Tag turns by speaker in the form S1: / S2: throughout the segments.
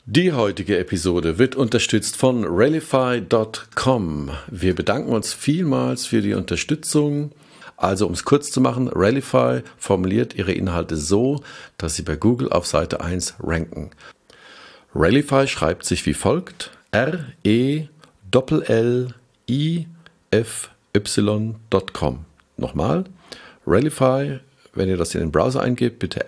S1: Die heutige Episode wird unterstützt von Rallify.com. Wir bedanken uns vielmals für die Unterstützung. Also, um es kurz zu machen, Rallify formuliert ihre Inhalte so, dass sie bei Google auf Seite 1 ranken. Rallify schreibt sich wie folgt: RELLIFY.com. Nochmal, Rallify, wenn ihr das in den Browser eingebt, bitte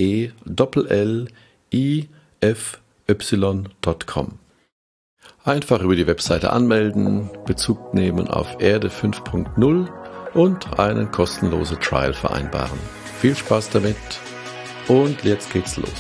S1: RELLIFY.com. Einfach über die Webseite anmelden, Bezug nehmen auf Erde 5.0 und einen kostenlosen Trial vereinbaren. Viel Spaß damit und jetzt geht's los.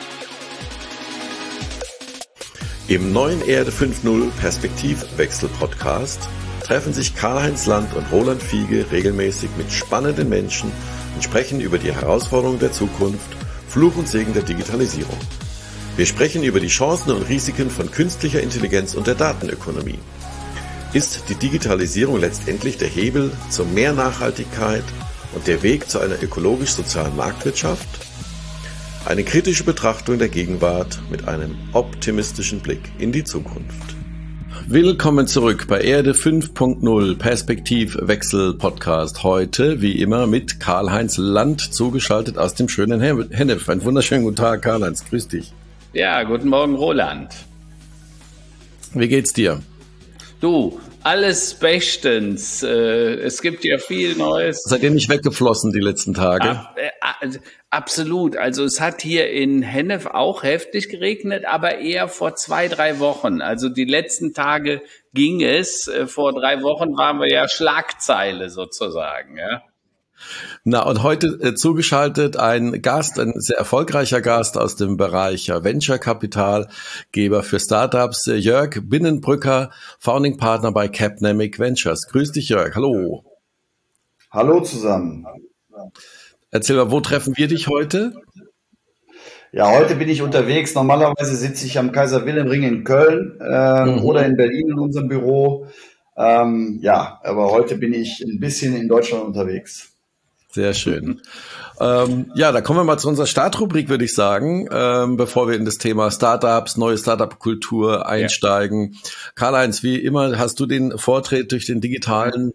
S1: Im neuen Erde 5.0 Perspektivwechsel-Podcast treffen sich Karl-Heinz Land und Roland Fiege regelmäßig mit spannenden Menschen und sprechen über die Herausforderungen der Zukunft, Fluch und Segen der Digitalisierung. Wir sprechen über die Chancen und Risiken von künstlicher Intelligenz und der Datenökonomie. Ist die Digitalisierung letztendlich der Hebel zu mehr Nachhaltigkeit und der Weg zu einer ökologisch-sozialen Marktwirtschaft? Eine kritische Betrachtung der Gegenwart mit einem optimistischen Blick in die Zukunft. Willkommen zurück bei Erde 5.0 Perspektivwechsel Podcast. Heute, wie immer, mit Karl-Heinz Land zugeschaltet aus dem schönen Hennef. Einen wunderschönen guten Tag, Karl-Heinz. Grüß dich.
S2: Ja, guten Morgen, Roland.
S1: Wie geht's dir?
S2: Du, alles bestens. Es gibt ja viel Neues.
S1: Seid ihr nicht weggeflossen die letzten Tage?
S2: Absolut. Also es hat hier in Hennef auch heftig geregnet, aber eher vor 2-3 Wochen. Also die letzten Tage ging es. Vor 3 Wochen waren wir ja Schlagzeile sozusagen, ja.
S1: Na, und heute zugeschaltet ein Gast, ein sehr erfolgreicher Gast aus dem Bereich Venture-Kapitalgeber für Startups, Jörg Binnenbrücker, Founding Partner bei Capnamic Ventures. Grüß dich, Jörg. Hallo.
S3: Hallo zusammen.
S1: Erzähl mal, wo treffen wir dich heute?
S3: Ja, heute bin ich unterwegs. Normalerweise sitze ich am Kaiser-Wilhelm-Ring in Köln oder in Berlin in unserem Büro. Aber heute bin ich ein bisschen in Deutschland unterwegs.
S1: Sehr schön. Da kommen wir mal zu unserer Startrubrik, würde ich sagen, bevor wir in das Thema Startups, neue Startup-Kultur einsteigen. Ja. Karl-Heinz, wie immer hast du den Vortritt durch den digitalen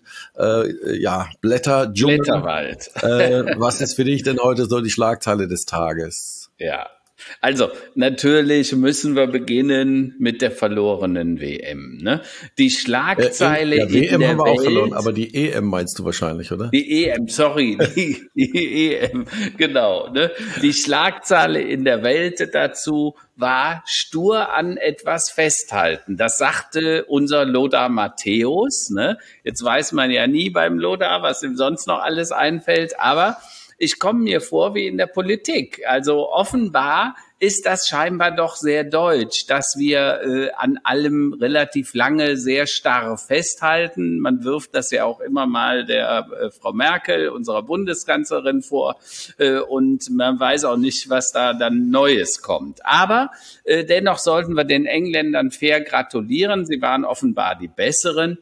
S2: Blätterwald.
S1: Was ist für dich denn heute so die Schlagzeile des Tages?
S2: Ja. Also, natürlich müssen wir beginnen mit der verlorenen WM. Ne? Die Schlagzeile in
S1: WM
S2: der
S1: haben wir
S2: Welt,
S1: auch verloren, aber die EM meinst du wahrscheinlich, oder?
S2: Die EM, sorry, die EM, genau. Ne? Die Schlagzeile in der Welt dazu war stur an etwas festhalten. Das sagte unser Lothar Matthäus. Ne? Jetzt weiß man ja nie beim Lothar, was ihm sonst noch alles einfällt, aber ich komme mir vor wie in der Politik. Also offenbar ist das scheinbar doch sehr deutsch, dass wir an allem relativ lange sehr starr festhalten. Man wirft das ja auch immer mal der Frau Merkel, unserer Bundeskanzlerin, vor und man weiß auch nicht, was da dann Neues kommt. Aber dennoch sollten wir den Engländern fair gratulieren. Sie waren offenbar die Besseren.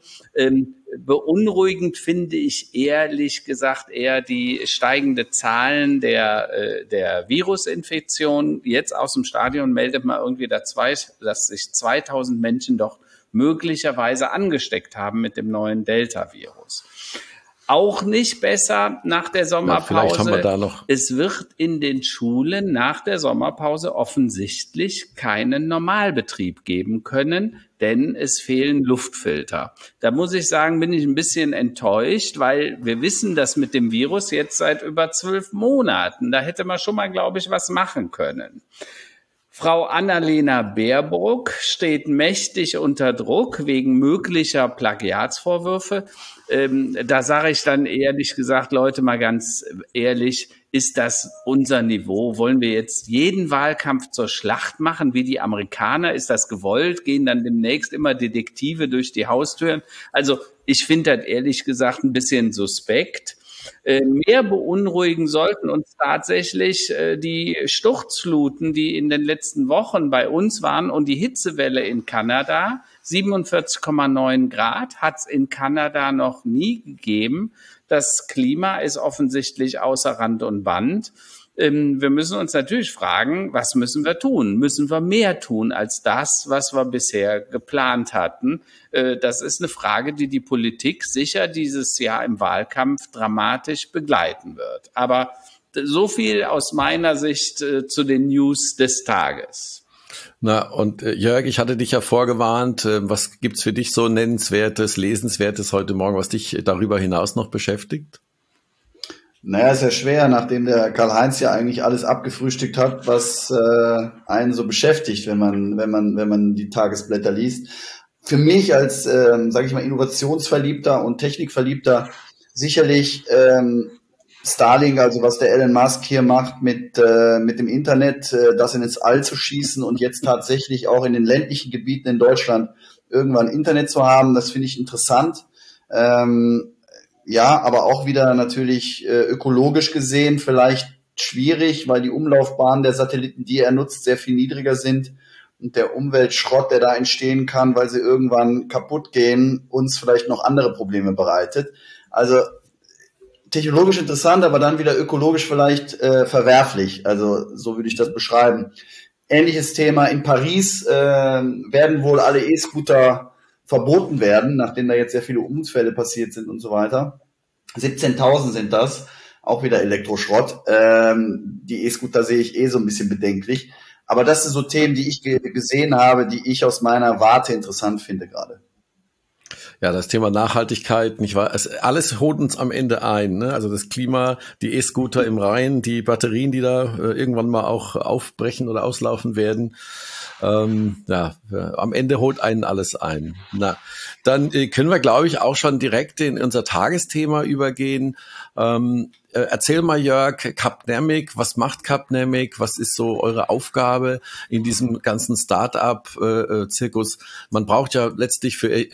S2: Beunruhigend finde ich ehrlich gesagt eher die steigende Zahlen der Virusinfektion. Jetzt aus dem Stadion meldet man irgendwie, dass sich 2000 Menschen doch möglicherweise angesteckt haben mit dem neuen Delta-Virus. Auch nicht besser nach der Sommerpause.
S1: Ja, vielleicht haben wir da noch.
S2: Es wird in den Schulen nach der Sommerpause offensichtlich keinen Normalbetrieb geben können, denn es fehlen Luftfilter. Da muss ich sagen, bin ich ein bisschen enttäuscht, weil wir wissen das mit dem Virus jetzt seit über 12 Monaten. Da hätte man schon mal, glaube ich, was machen können. Frau Annalena Baerbock steht mächtig unter Druck wegen möglicher Plagiatsvorwürfe. Da sage ich dann ehrlich gesagt, Leute, mal ganz ehrlich, ist das unser Niveau? Wollen wir jetzt jeden Wahlkampf zur Schlacht machen, wie die Amerikaner? Ist das gewollt? Gehen dann demnächst immer Detektive durch die Haustüren? Also ich finde das ehrlich gesagt ein bisschen suspekt. Mehr beunruhigen sollten uns tatsächlich die Sturzfluten, die in den letzten Wochen bei uns waren und die Hitzewelle in Kanada. 47,9 Grad hat es in Kanada noch nie gegeben. Das Klima ist offensichtlich außer Rand und Band. wir müssen uns natürlich fragen, was müssen wir tun? Müssen wir mehr tun als das, was wir bisher geplant hatten? Das ist eine Frage, die die Politik sicher dieses Jahr im Wahlkampf dramatisch begleiten wird. Aber so viel aus meiner Sicht zu den News des Tages.
S1: Na, und Jörg, ich hatte dich ja vorgewarnt, was gibt's für dich so Nennenswertes, Lesenswertes heute Morgen, was dich darüber hinaus noch beschäftigt?
S3: Naja, ist ja schwer, nachdem der Karl-Heinz ja eigentlich alles abgefrühstückt hat, was einen so beschäftigt, wenn man die Tagesblätter liest. Für mich als, sage ich mal, Innovationsverliebter und Technikverliebter sicherlich Starlink, also was der Elon Musk hier macht mit dem Internet, das ins All zu schießen und jetzt tatsächlich auch in den ländlichen Gebieten in Deutschland irgendwann Internet zu haben, das finde ich interessant. Ja, aber auch wieder natürlich ökologisch gesehen vielleicht schwierig, weil die Umlaufbahnen der Satelliten, die er nutzt, sehr viel niedriger sind und der Umweltschrott, der da entstehen kann, weil sie irgendwann kaputt gehen, uns vielleicht noch andere Probleme bereitet. Also technologisch interessant, aber dann wieder ökologisch vielleicht verwerflich. Also so würde ich das beschreiben. Ähnliches Thema in Paris werden wohl alle E-Scooter verboten werden, nachdem da jetzt sehr viele Unfälle passiert sind und so weiter. 17.000 sind das, auch wieder Elektroschrott. Die E-Scooter sehe ich so ein bisschen bedenklich. Aber das sind so Themen, die ich gesehen habe, die ich aus meiner Warte interessant finde gerade.
S1: Ja, das Thema Nachhaltigkeit, nicht wahr? Alles holt uns am Ende ein, ne? Also das Klima, die E-Scooter im Rhein, die Batterien, die da irgendwann mal auch aufbrechen oder auslaufen werden. Am Ende holt einen alles ein. Na, dann können wir, glaube ich, auch schon direkt in unser Tagesthema übergehen. Erzähl mal, Jörg, Capnamic, was macht Capnamic? Was ist so eure Aufgabe in diesem ganzen Start-up-Zirkus? Man braucht ja letztlich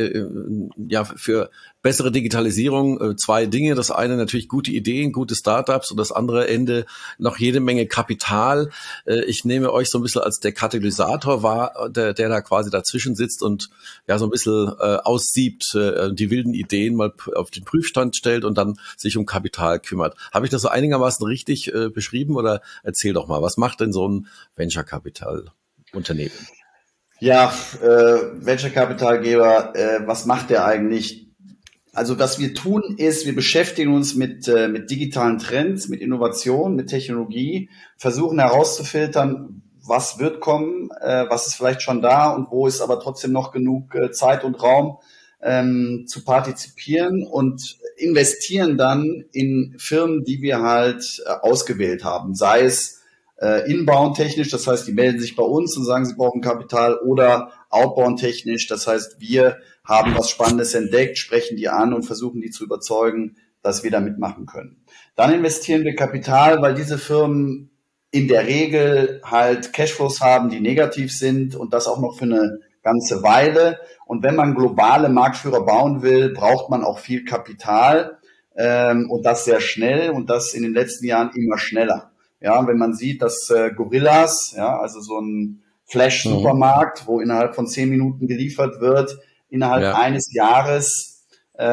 S1: für bessere Digitalisierung zwei Dinge. Das eine natürlich gute Ideen, gute Startups und das andere Ende noch jede Menge Kapital. Ich nehme euch so ein bisschen als der Katalysator wahr, der da quasi dazwischen sitzt und ja so ein bisschen aussiebt, die wilden Ideen mal auf den Prüfstand stellt und dann sich um Kapital kümmert. Habe ich das so einigermaßen richtig beschrieben oder erzähl doch mal, was macht denn so ein Venture-Capital-Unternehmen?
S3: Ja, Venture-Capitalgeber, was macht der eigentlich? Also was wir tun ist, wir beschäftigen uns mit digitalen Trends, mit Innovation, mit Technologie, versuchen herauszufiltern, was wird kommen, was ist vielleicht schon da und wo ist aber trotzdem noch genug Zeit und Raum zu partizipieren und investieren dann in Firmen, die wir halt ausgewählt haben, sei es inbound technisch, das heißt, die melden sich bei uns und sagen, sie brauchen Kapital, oder outbound technisch, das heißt, wir haben was Spannendes entdeckt, sprechen die an und versuchen die zu überzeugen, dass wir da mitmachen können. Dann investieren wir Kapital, weil diese Firmen in der Regel halt Cashflows haben, die negativ sind und das auch noch für eine ganze Weile. Und wenn man globale Marktführer bauen will, braucht man auch viel Kapital und das sehr schnell und das in den letzten Jahren immer schneller. Ja, wenn man sieht, dass Gorillas, ja, also so ein Flash-Supermarkt, wo innerhalb von 10 Minuten geliefert wird, innerhalb eines Jahres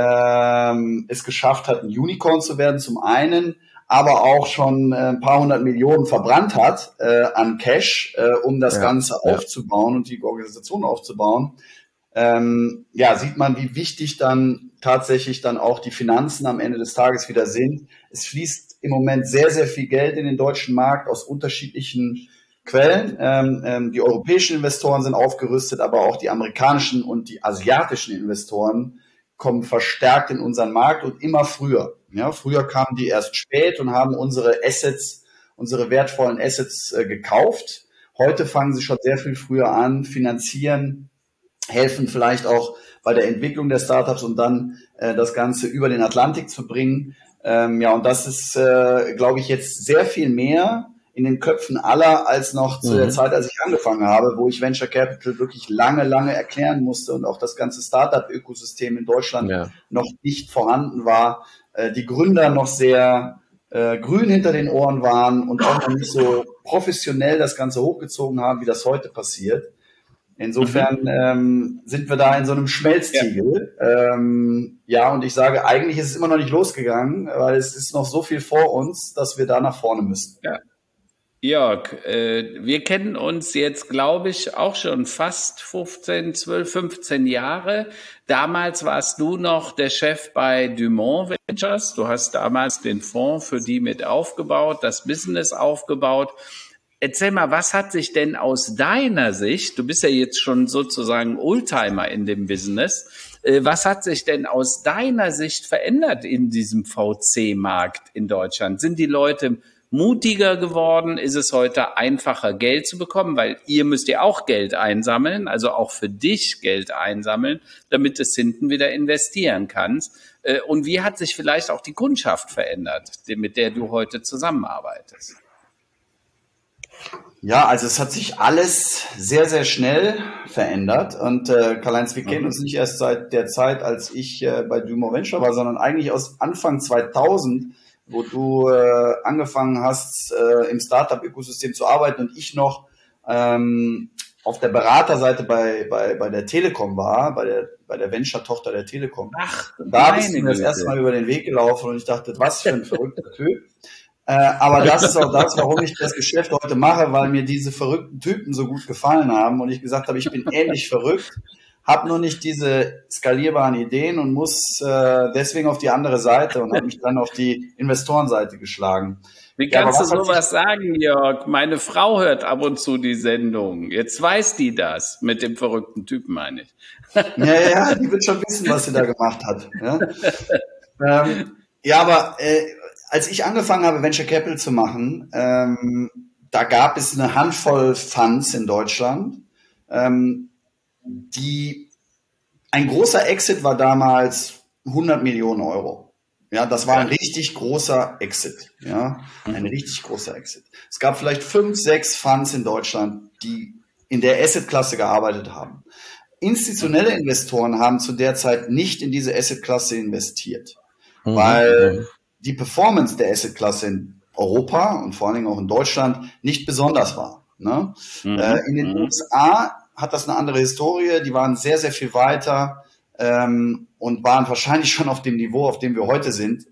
S3: es geschafft hat, ein Unicorn zu werden, zum einen, aber auch schon ein paar 100 Millionen verbrannt hat an Cash, um das Ganze aufzubauen und die Organisation aufzubauen. Sieht man, wie wichtig dann tatsächlich dann auch die Finanzen am Ende des Tages wieder sind. Es fließt im Moment sehr, sehr viel Geld in den deutschen Markt aus unterschiedlichen Quellen. Die europäischen Investoren sind aufgerüstet, aber auch die amerikanischen und die asiatischen Investoren kommen verstärkt in unseren Markt und immer früher. Ja, früher kamen die erst spät und haben unsere wertvollen Assets gekauft. Heute fangen sie schon sehr viel früher an, finanzieren, helfen vielleicht auch bei der Entwicklung der Startups und dann das Ganze über den Atlantik zu bringen. Und das ist, glaube ich, jetzt sehr viel mehr in den Köpfen aller als noch zu der Zeit, als ich angefangen habe, wo ich Venture Capital wirklich lange, lange erklären musste und auch das ganze Startup-Ökosystem in Deutschland noch nicht vorhanden war. Die Gründer noch sehr grün hinter den Ohren waren und auch noch nicht so professionell das Ganze hochgezogen haben, wie das heute passiert. Insofern sind wir da in so einem Schmelztiegel. Und ich sage, eigentlich ist es immer noch nicht losgegangen, weil es ist noch so viel vor uns, dass wir da nach vorne müssen.
S2: Jörg, wir kennen uns jetzt, glaube ich, auch schon fast 15 Jahre. Damals warst du noch der Chef bei Dumont Ventures. Du hast damals den Fonds für die mit aufgebaut, das Business aufgebaut. Erzähl mal, was hat sich denn aus deiner Sicht, du bist ja jetzt schon sozusagen Oldtimer in dem Business, was hat sich denn aus deiner Sicht verändert in diesem VC-Markt in Deutschland? Sind die Leute mutiger geworden? Ist es heute einfacher, Geld zu bekommen? Weil ihr müsst ja auch Geld einsammeln, also auch für dich Geld einsammeln, damit du es hinten wieder investieren kannst. Und wie hat sich vielleicht auch die Kundschaft verändert, mit der du heute zusammenarbeitest?
S3: Ja, also es hat sich alles sehr, sehr schnell verändert. Und Karl-Heinz, wir kennen uns nicht erst seit der Zeit, als ich bei Dumont Venture war, sondern eigentlich aus Anfang 2000, wo du angefangen hast, im Startup-Ökosystem zu arbeiten und ich noch auf der Beraterseite bei der Telekom war, bei der Venture-Tochter der Telekom.
S2: Ach,
S3: da bist du mir das erste Mal über den Weg gelaufen und ich dachte, was für ein verrückter Typ. Aber das ist auch das, warum ich das Geschäft heute mache, weil mir diese verrückten Typen so gut gefallen haben und ich gesagt habe, ich bin ähnlich verrückt, habe nur nicht diese skalierbaren Ideen und muss deswegen auf die andere Seite und habe mich dann auf die Investorenseite geschlagen.
S2: Wie kannst du sowas sagen, Jörg? Meine Frau hört ab und zu die Sendung. Jetzt weiß die das mit dem verrückten Typen, meine ich.
S3: Ja, die wird schon wissen, was sie da gemacht hat. Ja, aber als ich angefangen habe, Venture Capital zu machen, da gab es eine Handvoll Funds in Deutschland, ein großer Exit war damals 100 Millionen Euro. Ja, das war ein richtig großer Exit. Ja, ein richtig großer Exit. Es gab vielleicht 5, 6 Funds in Deutschland, die in der Asset-Klasse gearbeitet haben. Institutionelle Investoren haben zu der Zeit nicht in diese Asset-Klasse investiert, weil die Performance der Asset-Klasse in Europa und vor allen Dingen auch in Deutschland nicht besonders war. Ne? In den USA hat das eine andere Historie. Die waren sehr, sehr viel weiter und waren wahrscheinlich schon auf dem Niveau, auf dem wir heute sind,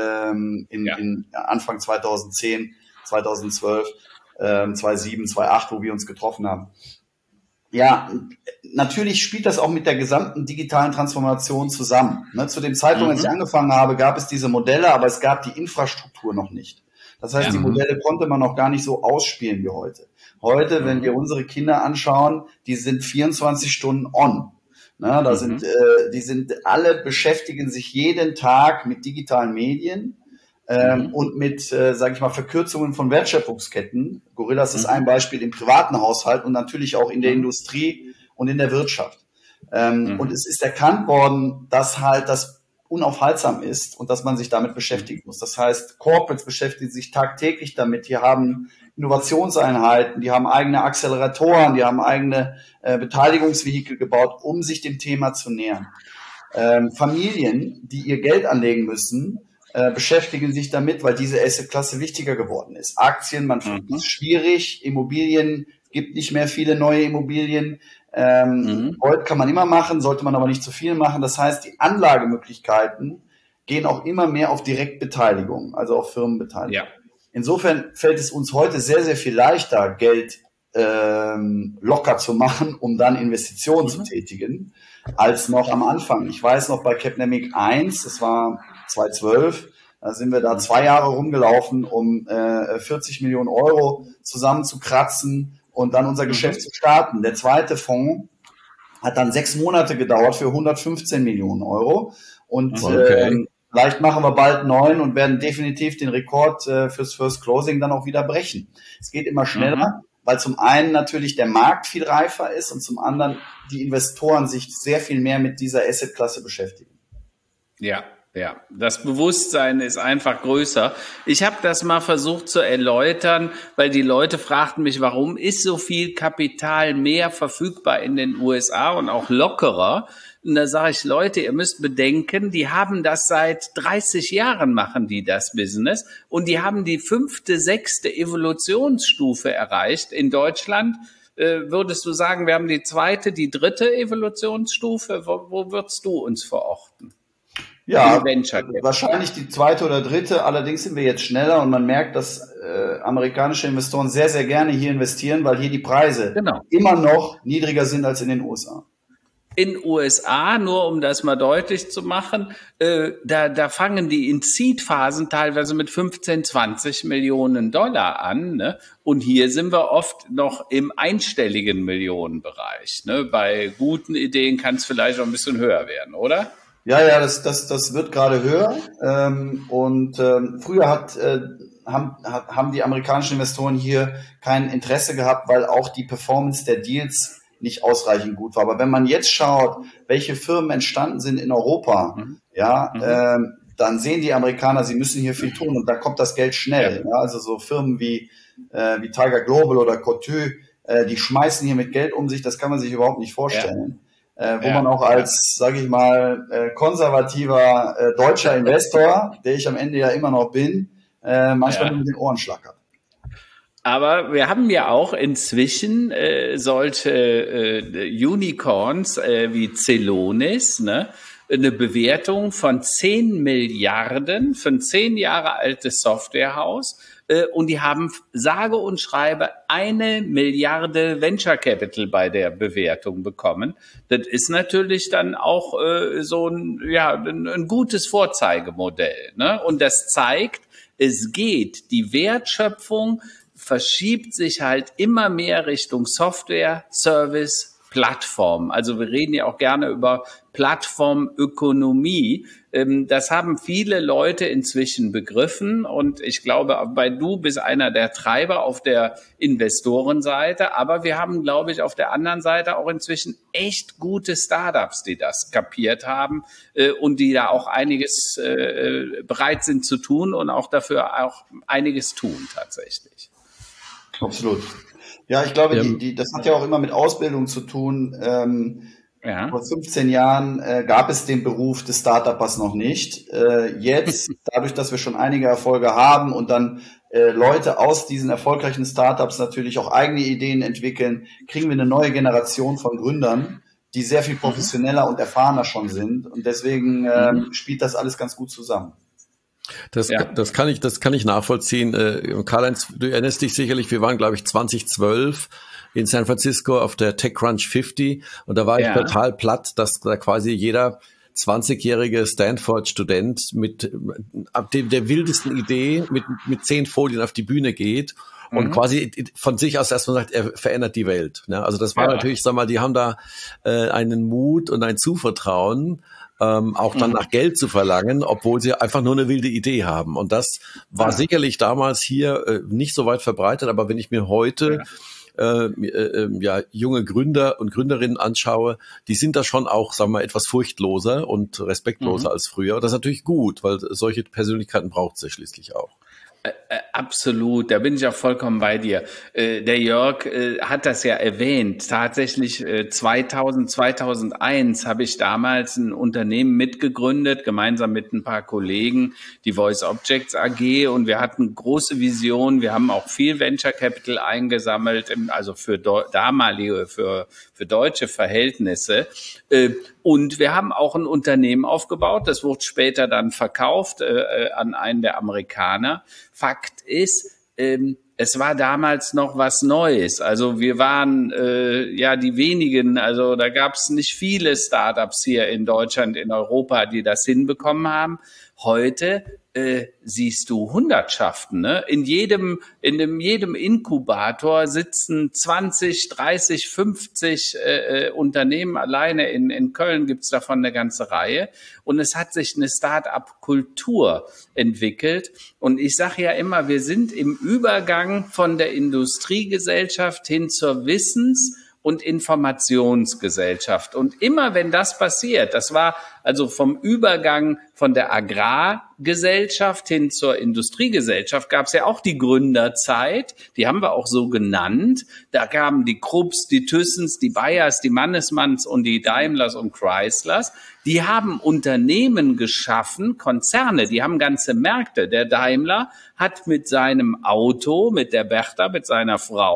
S3: in Anfang 2010, 2012, 2007, 2008, wo wir uns getroffen haben. Ja, natürlich spielt das auch mit der gesamten digitalen Transformation zusammen. Ne, zu dem Zeitpunkt, als ich angefangen habe, gab es diese Modelle, aber es gab die Infrastruktur noch nicht. Das heißt, die Modelle konnte man noch gar nicht so ausspielen wie heute. Heute, wenn wir unsere Kinder anschauen, die sind 24 Stunden on. Ne, die sind alle beschäftigen sich jeden Tag mit digitalen Medien. Und mit, sage ich mal, Verkürzungen von Wertschöpfungsketten. Gorillas ist ein Beispiel im privaten Haushalt und natürlich auch in der Industrie und in der Wirtschaft. Und es ist erkannt worden, dass halt das unaufhaltsam ist und dass man sich damit beschäftigen muss. Das heißt, Corporates beschäftigen sich tagtäglich damit. Die haben Innovationseinheiten, die haben eigene Acceleratoren, die haben eigene Beteiligungsvehikel gebaut, um sich dem Thema zu nähern. Familien, die ihr Geld anlegen müssen, beschäftigen sich damit, weil diese Asset-Klasse wichtiger geworden ist. Aktien, man findet es schwierig, Immobilien, gibt nicht mehr viele neue Immobilien. Heute kann man immer machen, sollte man aber nicht zu viel machen. Das heißt, die Anlagemöglichkeiten gehen auch immer mehr auf Direktbeteiligung, also auf Firmenbeteiligung. Ja. Insofern fällt es uns heute sehr, sehr viel leichter, Geld locker zu machen, um dann Investitionen zu tätigen, als noch am Anfang. Ich weiß noch bei Capnamic 1, das war 2012, da sind wir da 2 Jahre rumgelaufen, um 40 Millionen Euro zusammenzukratzen und dann unser Geschäft zu starten. Der zweite Fonds hat dann 6 Monate gedauert für 115 Millionen Euro und vielleicht machen wir bald 9 und werden definitiv den Rekord fürs First Closing dann auch wieder brechen. Es geht immer schneller, weil zum einen natürlich der Markt viel reifer ist und zum anderen die Investoren sich sehr viel mehr mit dieser Asset-Klasse beschäftigen.
S2: Ja, das Bewusstsein ist einfach größer. Ich habe das mal versucht zu erläutern, weil die Leute fragten mich, warum ist so viel Kapital mehr verfügbar in den USA und auch lockerer? Und da sage ich, Leute, ihr müsst bedenken, die haben das seit 30 Jahren machen die das Business und die haben die 5., 6. Evolutionsstufe erreicht. In Deutschland würdest du sagen, wir haben die 2., die 3. Evolutionsstufe? Wo würdest du uns verorten?
S3: Ja, wahrscheinlich die zweite oder dritte. Allerdings sind wir jetzt schneller und man merkt, dass amerikanische Investoren sehr, sehr gerne hier investieren, weil hier die Preise immer noch niedriger sind als in den USA.
S2: In USA, nur um das mal deutlich zu machen, da fangen die in Seed-Phasen teilweise mit 15, 20 Millionen Dollar an. Ne? Und hier sind wir oft noch im einstelligen Millionenbereich. Ne? Bei guten Ideen kann es vielleicht auch ein bisschen höher werden, oder?
S3: Ja, das wird gerade höher. Früher haben die amerikanischen Investoren hier kein Interesse gehabt, weil auch die Performance der Deals nicht ausreichend gut war. Aber wenn man jetzt schaut, welche Firmen entstanden sind in Europa, dann sehen die Amerikaner, sie müssen hier viel tun und da kommt das Geld schnell. Ja, also so Firmen wie Tiger Global oder Coty, die schmeißen hier mit Geld um sich, das kann man sich überhaupt nicht vorstellen. Wo man auch als, sage ich mal, konservativer deutscher Investor, der ich am Ende ja immer noch bin, manchmal mit den Ohren schlackert.
S2: Aber wir haben ja auch inzwischen solche Unicorns wie Celonis, ne? Eine Bewertung von 10 Milliarden für ein 10 Jahre altes Softwarehaus. Und die haben sage und schreibe 1 Milliarde Venture Capital bei der Bewertung bekommen. Das ist natürlich dann auch so ein gutes Vorzeigemodell, ne? Und das zeigt, es geht, die Wertschöpfung verschiebt sich halt immer mehr Richtung Software, Service, Plattform. Also wir reden ja auch gerne über Plattformökonomie. Das haben viele Leute inzwischen begriffen und ich glaube, du bist einer der Treiber auf der Investorenseite, aber wir haben, glaube ich, auf der anderen Seite auch inzwischen echt gute Startups, die das kapiert haben und die da auch einiges bereit sind zu tun und auch dafür auch einiges tun tatsächlich.
S3: Absolut. Ja, ich glaube, das hat ja auch immer mit Ausbildung zu tun. Vor 15 Jahren gab es den Beruf des Start-Uppers noch nicht. Jetzt, dadurch, dass wir schon einige Erfolge haben und dann Leute aus diesen erfolgreichen Startups natürlich auch eigene Ideen entwickeln, kriegen wir eine neue Generation von Gründern, die sehr viel professioneller und erfahrener schon sind. Und deswegen spielt das alles ganz gut zusammen.
S1: Das kann ich nachvollziehen. Karl-Heinz, du erinnerst dich sicherlich, wir waren, glaube ich, 2012 in San Francisco auf der TechCrunch 50 und da war ich total platt, dass da quasi jeder 20-jährige Stanford-Student mit der wildesten Idee mit 10 Folien auf die Bühne geht und quasi von sich aus erstmal sagt, er verändert die Welt. Ne? Also das war natürlich, sag mal, die haben da einen Mut und ein Zuvertrauen, auch dann nach Geld zu verlangen, obwohl sie einfach nur eine wilde Idee haben. Und das war sicherlich damals hier nicht so weit verbreitet, aber wenn ich mir heute junge Gründer und Gründerinnen anschaue, die sind da schon auch, sagen wir mal, etwas furchtloser und respektloser als früher. Und das ist natürlich gut, weil solche Persönlichkeiten braucht es ja schließlich auch.
S2: Absolut, da bin ich auch vollkommen bei dir. Der Jörg hat das ja erwähnt. Tatsächlich 2001 habe ich damals ein Unternehmen mitgegründet, gemeinsam mit ein paar Kollegen, die Voice Objects AG, und wir hatten große Visionen. Wir haben auch viel Venture Capital eingesammelt, also für deutsche Verhältnisse. Und wir haben auch ein Unternehmen aufgebaut, das wurde später dann verkauft an einen der Amerikaner. Fakt ist, es war damals noch was Neues. Also wir waren die wenigen, also da gab es nicht viele Startups hier in Deutschland, in Europa, die das hinbekommen haben. Heute siehst du Hundertschaften, ne? In jedem Inkubator sitzen 20, 30, 50 Unternehmen. Alleine in Köln gibt's davon eine ganze Reihe. Und es hat sich eine Start-up-Kultur entwickelt. Und ich sage ja immer, wir sind im Übergang von der Industriegesellschaft hin zur Wissens- und Informationsgesellschaft. Und immer wenn das passiert, das war also vom Übergang von der Agrargesellschaft hin zur Industriegesellschaft, gab es ja auch die Gründerzeit, die haben wir auch so genannt. Da kamen die Krupps, die Thyssens, die Bayers, die Mannesmanns und die Daimlers und Chryslers. Die haben Unternehmen geschaffen, Konzerne, die haben ganze Märkte. Der Daimler hat mit seinem Auto, mit der Bertha, mit seiner Frau,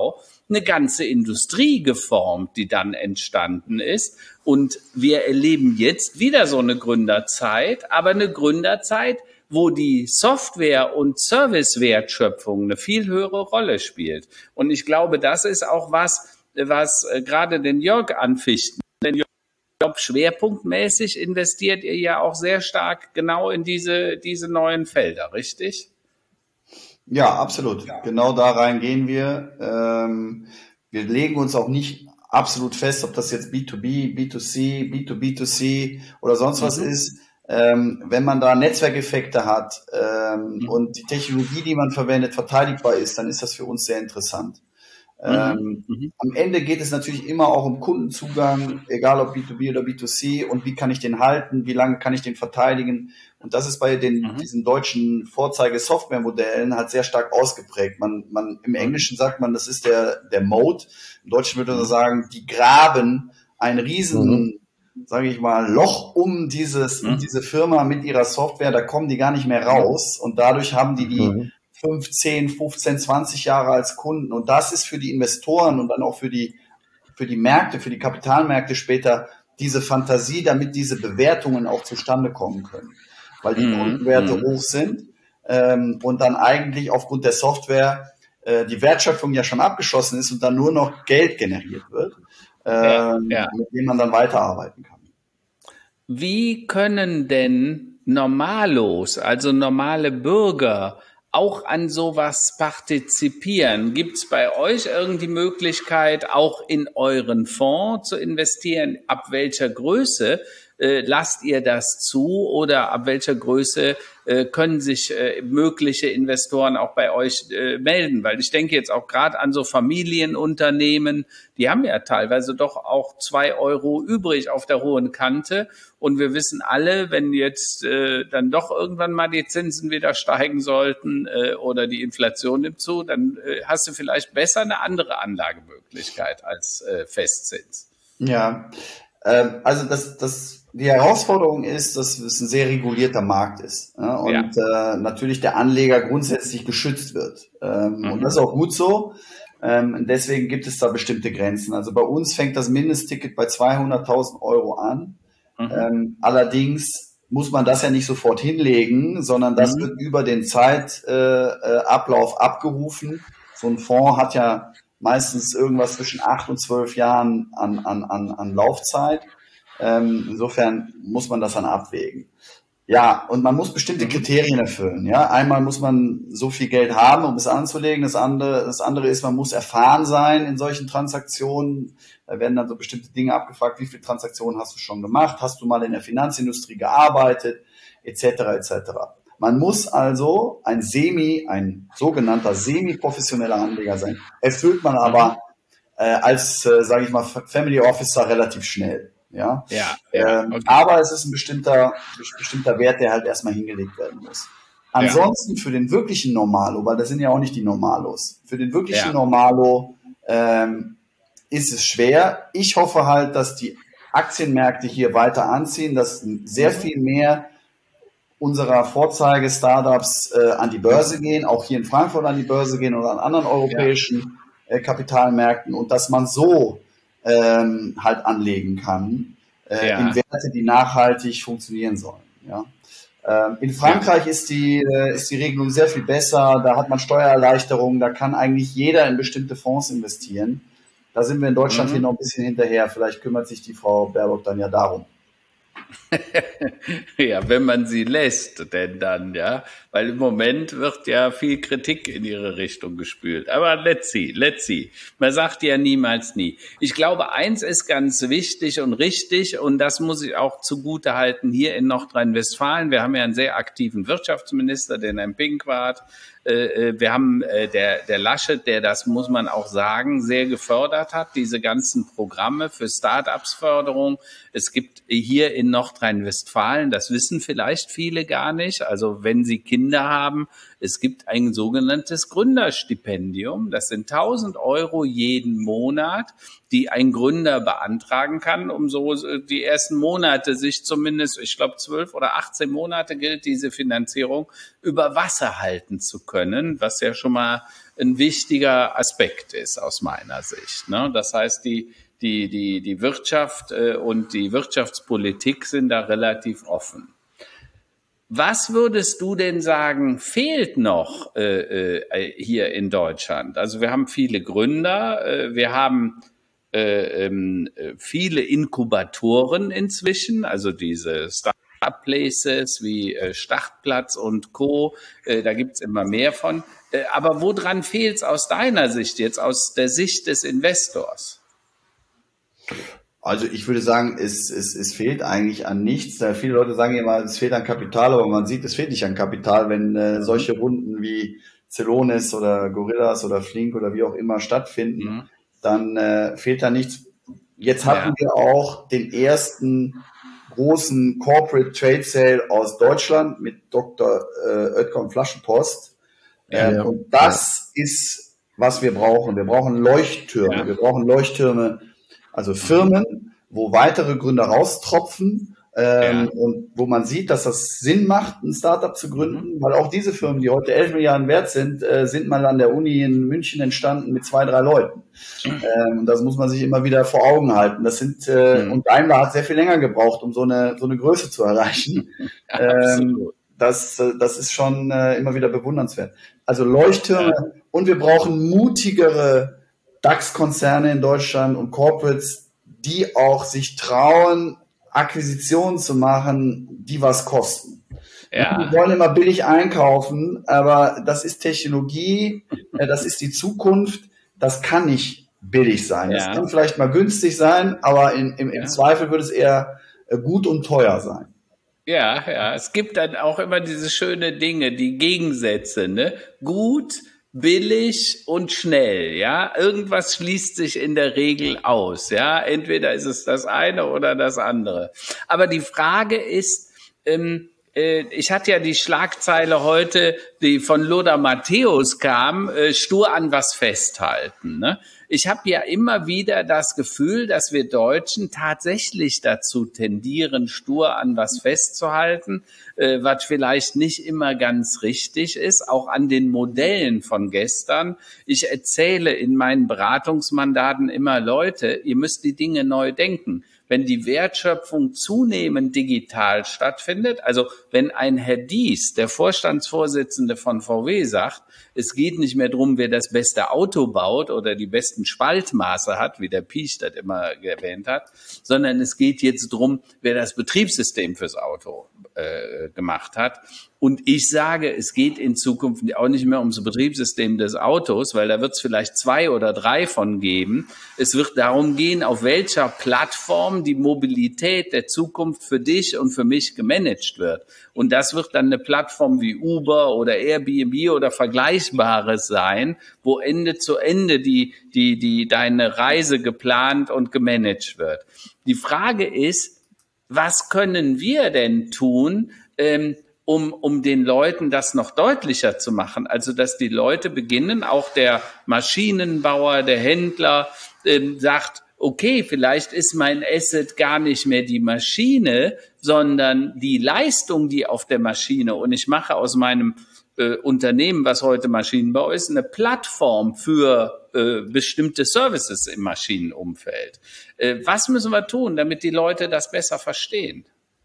S2: eine ganze Industrie geformt, die dann entstanden ist. Und wir erleben jetzt wieder so eine Gründerzeit, aber eine Gründerzeit, wo die Software- und Service-Wertschöpfung eine viel höhere Rolle spielt. Und ich glaube, das ist auch was gerade den Jörg anficht. Denn ich glaube, schwerpunktmäßig investiert ihr ja auch sehr stark genau in diese neuen Felder, richtig?
S3: Ja, absolut. Genau da rein gehen wir. Wir legen uns auch nicht absolut fest, ob das jetzt B2B, B2C, B2B2C oder sonst was ist. Wenn man da Netzwerkeffekte hat und die Technologie, die man verwendet, verteidigbar ist, dann ist das für uns sehr interessant. Am Ende geht es natürlich immer auch um Kundenzugang, egal ob B2B oder B2C, und wie kann ich den halten, wie lange kann ich den verteidigen. Und das ist bei diesen deutschen Vorzeige-Software-Modellen halt sehr stark ausgeprägt. Im Englischen sagt man, das ist der Moat. Im Deutschen würde man sagen, die graben ein riesen, sage ich mal, Loch um diese Firma mit ihrer Software, da kommen die gar nicht mehr raus, und dadurch haben die 15, 15, 20 Jahre als Kunden. Und das ist für die Investoren und dann auch für die Märkte, für die Kapitalmärkte später diese Fantasie, damit diese Bewertungen auch zustande kommen können. Weil die Kundenwerte hoch sind und dann eigentlich aufgrund der Software die Wertschöpfung ja schon abgeschlossen ist und dann nur noch Geld generiert wird, mit dem man dann weiterarbeiten kann.
S2: Wie können denn Normalos, also normale Bürger, auch an sowas partizipieren? Gibt es bei euch irgendwie Möglichkeit, auch in euren Fonds zu investieren? Ab welcher Größe lasst ihr das zu, oder ab welcher Größe können sich mögliche Investoren auch bei euch melden? Weil ich denke jetzt auch gerade an so Familienunternehmen, die haben ja teilweise doch auch 2 Euro übrig auf der hohen Kante. Und wir wissen alle, wenn jetzt dann doch irgendwann mal die Zinsen wieder steigen sollten oder die Inflation nimmt zu, dann hast du vielleicht besser eine andere Anlagemöglichkeit als Festzins.
S3: Ja, also die Herausforderung ist, dass es ein sehr regulierter Markt ist, und natürlich der Anleger grundsätzlich geschützt wird. Und das ist auch gut so. Deswegen gibt es da bestimmte Grenzen. Also bei uns fängt das Mindestticket bei 200.000 Euro an. Allerdings muss man das ja nicht sofort hinlegen, sondern das wird über den Zeitablauf abgerufen. So ein Fonds hat ja meistens irgendwas zwischen 8 und 12 Jahren an Laufzeit. Insofern muss man das dann abwägen. Ja, und man muss bestimmte Kriterien erfüllen. Ja, einmal muss man so viel Geld haben, um es anzulegen. Das andere ist, man muss erfahren sein in solchen Transaktionen. Da werden dann so bestimmte Dinge abgefragt. Wie viele Transaktionen hast du schon gemacht? Hast du mal in der Finanzindustrie gearbeitet? Etc. etc. Man muss also ein sogenannter semi-professioneller Anleger sein. Erfüllt man aber als, sage ich mal, Family Officer relativ schnell. Ja. Okay. Aber es ist ein bestimmter Wert, der halt erstmal hingelegt werden muss. Ansonsten für den wirklichen Normalo, weil das sind ja auch nicht die Normalos, für den wirklichen Normalo ist es schwer. Ich hoffe halt, dass die Aktienmärkte hier weiter anziehen, dass sehr viel mehr unserer Vorzeige-Startups an die Börse gehen, auch hier in Frankfurt an die Börse gehen oder an anderen europäischen Kapitalmärkten, und dass man so halt anlegen kann in Werte, die nachhaltig funktionieren sollen. Ja. In Frankreich ist die Regelung sehr viel besser, da hat man Steuererleichterungen, da kann eigentlich jeder in bestimmte Fonds investieren. Da sind wir in Deutschland hier noch ein bisschen hinterher, vielleicht kümmert sich die Frau Baerbock dann ja darum.
S2: Ja, wenn man sie lässt, denn dann, ja, weil im Moment wird ja viel Kritik in ihre Richtung gespült. Aber let's see. Man sagt ja niemals nie. Ich glaube, eins ist ganz wichtig und richtig, und das muss ich auch zugute halten hier in Nordrhein-Westfalen. Wir haben ja einen sehr aktiven Wirtschaftsminister, den Herrn Pinkwart. Wir haben der Laschet, der, das muss man auch sagen, sehr gefördert hat, diese ganzen Programme für Start-ups-Förderung. Es gibt hier in Nordrhein-Westfalen, das wissen vielleicht viele gar nicht, also wenn Sie Kinder haben, es gibt ein sogenanntes Gründerstipendium. Das sind 1.000 Euro jeden Monat, die ein Gründer beantragen kann, um so die ersten Monate sich zumindest, ich glaube 12 oder 18 Monate gilt diese Finanzierung, über Wasser halten zu können. können, was ja schon mal ein wichtiger Aspekt ist aus meiner Sicht. Ne? Das heißt, die Wirtschaft und die Wirtschaftspolitik sind da relativ offen. Was würdest du denn sagen, fehlt noch hier in Deutschland? Also wir haben viele Gründer, wir haben viele Inkubatoren inzwischen, also diese Start-up-Places wie Startplatz und Co., da gibt's immer mehr von. Aber woran fehlt's aus deiner Sicht jetzt, aus der Sicht des Investors?
S3: Also ich würde sagen, es fehlt eigentlich an nichts. Viele Leute sagen immer, es fehlt an Kapital, aber man sieht, es fehlt nicht an Kapital, wenn solche Runden wie Celonis oder Gorillas oder Flink oder wie auch immer stattfinden, dann fehlt da nichts. Jetzt hatten wir auch den ersten großen Corporate Trade Sale aus Deutschland mit Dr. Oetker und Flaschenpost. Und das ist, was wir brauchen. Wir brauchen Leuchttürme. Ja. Wir brauchen Leuchttürme, also Firmen, wo weitere Gründer raustropfen und wo man sieht, dass das Sinn macht, ein Startup zu gründen, weil auch diese Firmen, die heute 11 Milliarden wert sind, sind mal an der Uni in München entstanden mit 2, 3 Leuten. Und das muss man sich immer wieder vor Augen halten. Das sind und Daimler hat sehr viel länger gebraucht, um so eine Größe zu erreichen. Das ist schon immer wieder bewundernswert. Also Leuchttürme und wir brauchen mutigere DAX-Konzerne in Deutschland und Corporates, die auch sich trauen, Akquisitionen zu machen, die was kosten. Ja. Wir wollen immer billig einkaufen, aber das ist Technologie, das ist die Zukunft, das kann nicht billig sein. Das kann vielleicht mal günstig sein, aber im Zweifel wird es eher gut und teuer sein.
S2: Ja, es gibt dann auch immer diese schöne Dinge, die Gegensätze, ne? Gut, billig und schnell, ja. Irgendwas schließt sich in der Regel aus, ja. Entweder ist es das eine oder das andere. Aber die Frage ist, ich hatte ja die Schlagzeile heute, die von Lothar Matthäus kam, stur an was festhalten, ne? Ich habe ja immer wieder das Gefühl, dass wir Deutschen tatsächlich dazu tendieren, stur an was festzuhalten, was vielleicht nicht immer ganz richtig ist, auch an den Modellen von gestern. Ich erzähle in meinen Beratungsmandaten immer, Leute, ihr müsst die Dinge neu denken. Wenn die Wertschöpfung zunehmend digital stattfindet, also wenn ein Herr Dies, der Vorstandsvorsitzende von VW, sagt, es geht nicht mehr darum, wer das beste Auto baut oder die besten Spaltmaße hat, wie der Piech das immer erwähnt hat, sondern es geht jetzt darum, wer das Betriebssystem fürs Auto gemacht hat. Und ich sage, es geht in Zukunft auch nicht mehr ums Betriebssystem des Autos, weil da wird es vielleicht 2 oder 3 von geben. Es wird darum gehen, auf welcher Plattform die Mobilität der Zukunft für dich und für mich gemanagt wird. Und das wird dann eine Plattform wie Uber oder Airbnb oder Vergleichbares sein, wo Ende zu Ende deine Reise geplant und gemanagt wird. Die Frage ist, was können wir denn tun, um den Leuten das noch deutlicher zu machen? Also, dass die Leute beginnen, auch der Maschinenbauer, der Händler, sagt, okay, vielleicht ist mein Asset gar nicht mehr die Maschine, sondern die Leistung, die auf der Maschine, und ich mache aus meinem Unternehmen, was heute Maschinenbau ist, eine Plattform für bestimmte Services im Maschinenumfeld. Was müssen wir tun, damit die Leute das besser verstehen?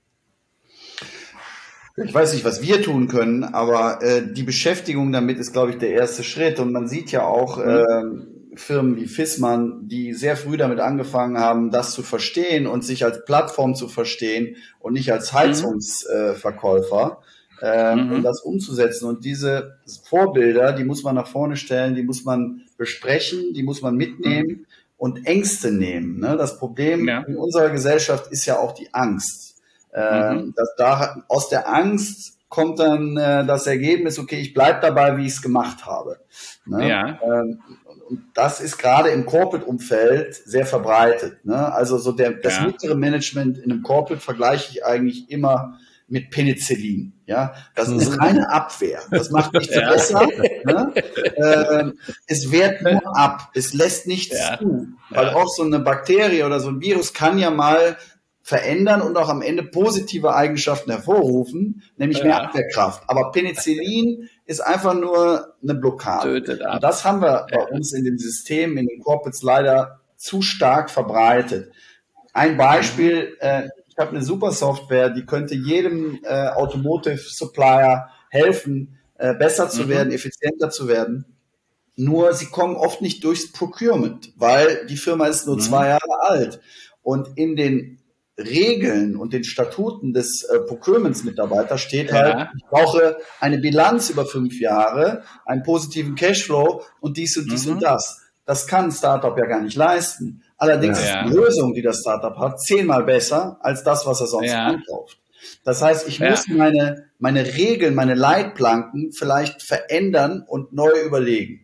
S3: Ich weiß nicht, was wir tun können, aber die Beschäftigung damit ist, glaube ich, der erste Schritt. Und man sieht ja auch Firmen wie Fissmann, die sehr früh damit angefangen haben, das zu verstehen und sich als Plattform zu verstehen und nicht als Heizungsverkäufer, um das umzusetzen. Und diese Vorbilder, die muss man nach vorne stellen, die muss man besprechen, die muss man mitnehmen und Ängste nehmen. Ne? Das Problem in unserer Gesellschaft ist ja auch die Angst. Aus der Angst kommt dann das Ergebnis, okay, ich bleibe dabei, wie ich es gemacht habe. Ne? Ja. Und das ist gerade im Corporate-Umfeld sehr verbreitet. Ne? Also so das mittlere Management in einem Corporate vergleiche ich eigentlich immer mit Penicillin. Ja, das ist reine Abwehr. Das macht nichts besser. Ne? Es wehrt nur ab. Es lässt nichts zu. Weil auch so eine Bakterie oder so ein Virus kann ja mal verändern und auch am Ende positive Eigenschaften hervorrufen, nämlich mehr Abwehrkraft. Aber Penicillin ist einfach nur eine Blockade. Und das haben wir bei uns in den Systemen, in den Corporates leider zu stark verbreitet. Ein Beispiel, ich habe eine super Software, die könnte jedem Automotive Supplier helfen, besser zu werden, effizienter zu werden. Nur sie kommen oft nicht durchs Procurement, weil die Firma ist nur 2 Jahre alt. Und in den Regeln und den Statuten des Procurements-Mitarbeiters steht halt, ich brauche eine Bilanz über 5 Jahre, einen positiven Cashflow und dies und dies und das. Das kann ein Startup ja gar nicht leisten. Allerdings ist die Lösung, die das Startup hat, 10-mal besser als das, was er sonst einkauft. Das heißt, ich muss meine Regeln, meine Leitplanken vielleicht verändern und neu überlegen.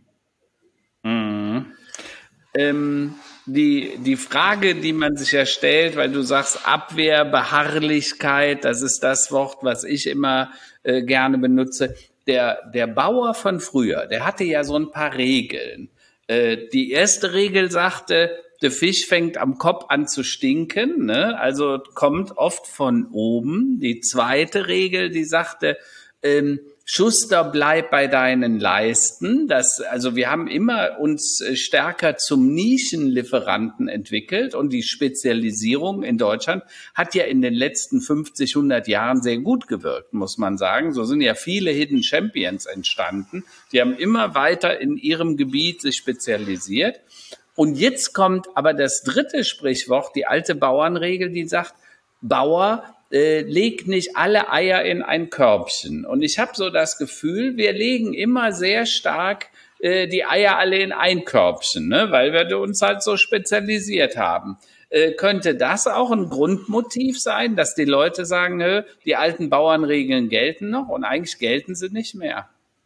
S2: Die Frage, die man sich ja stellt, weil du sagst Abwehr, Beharrlichkeit, das ist das Wort, was ich immer gerne benutze. Der Bauer von früher, der hatte ja so ein paar Regeln. Die erste Regel sagte, der Fisch fängt am Kopf an zu stinken, ne? Also kommt oft von oben. Die zweite Regel, die sagte, Schuster, bleib bei deinen Leisten. Also wir haben immer uns stärker zum Nischenlieferanten entwickelt und die Spezialisierung in Deutschland hat ja in den letzten 50, 100 Jahren sehr gut gewirkt, muss man sagen. So sind ja viele Hidden Champions entstanden. Die haben immer weiter in ihrem Gebiet sich spezialisiert. Und jetzt kommt aber das dritte Sprichwort, die alte Bauernregel, die sagt, Bauer, leg nicht alle Eier in ein Körbchen. Und ich habe so das Gefühl, wir legen immer sehr stark die Eier alle in ein Körbchen, ne? Weil wir uns halt so spezialisiert haben. Könnte das auch ein Grundmotiv sein, dass die Leute sagen, nö, die alten Bauernregeln gelten noch und eigentlich gelten sie nicht mehr?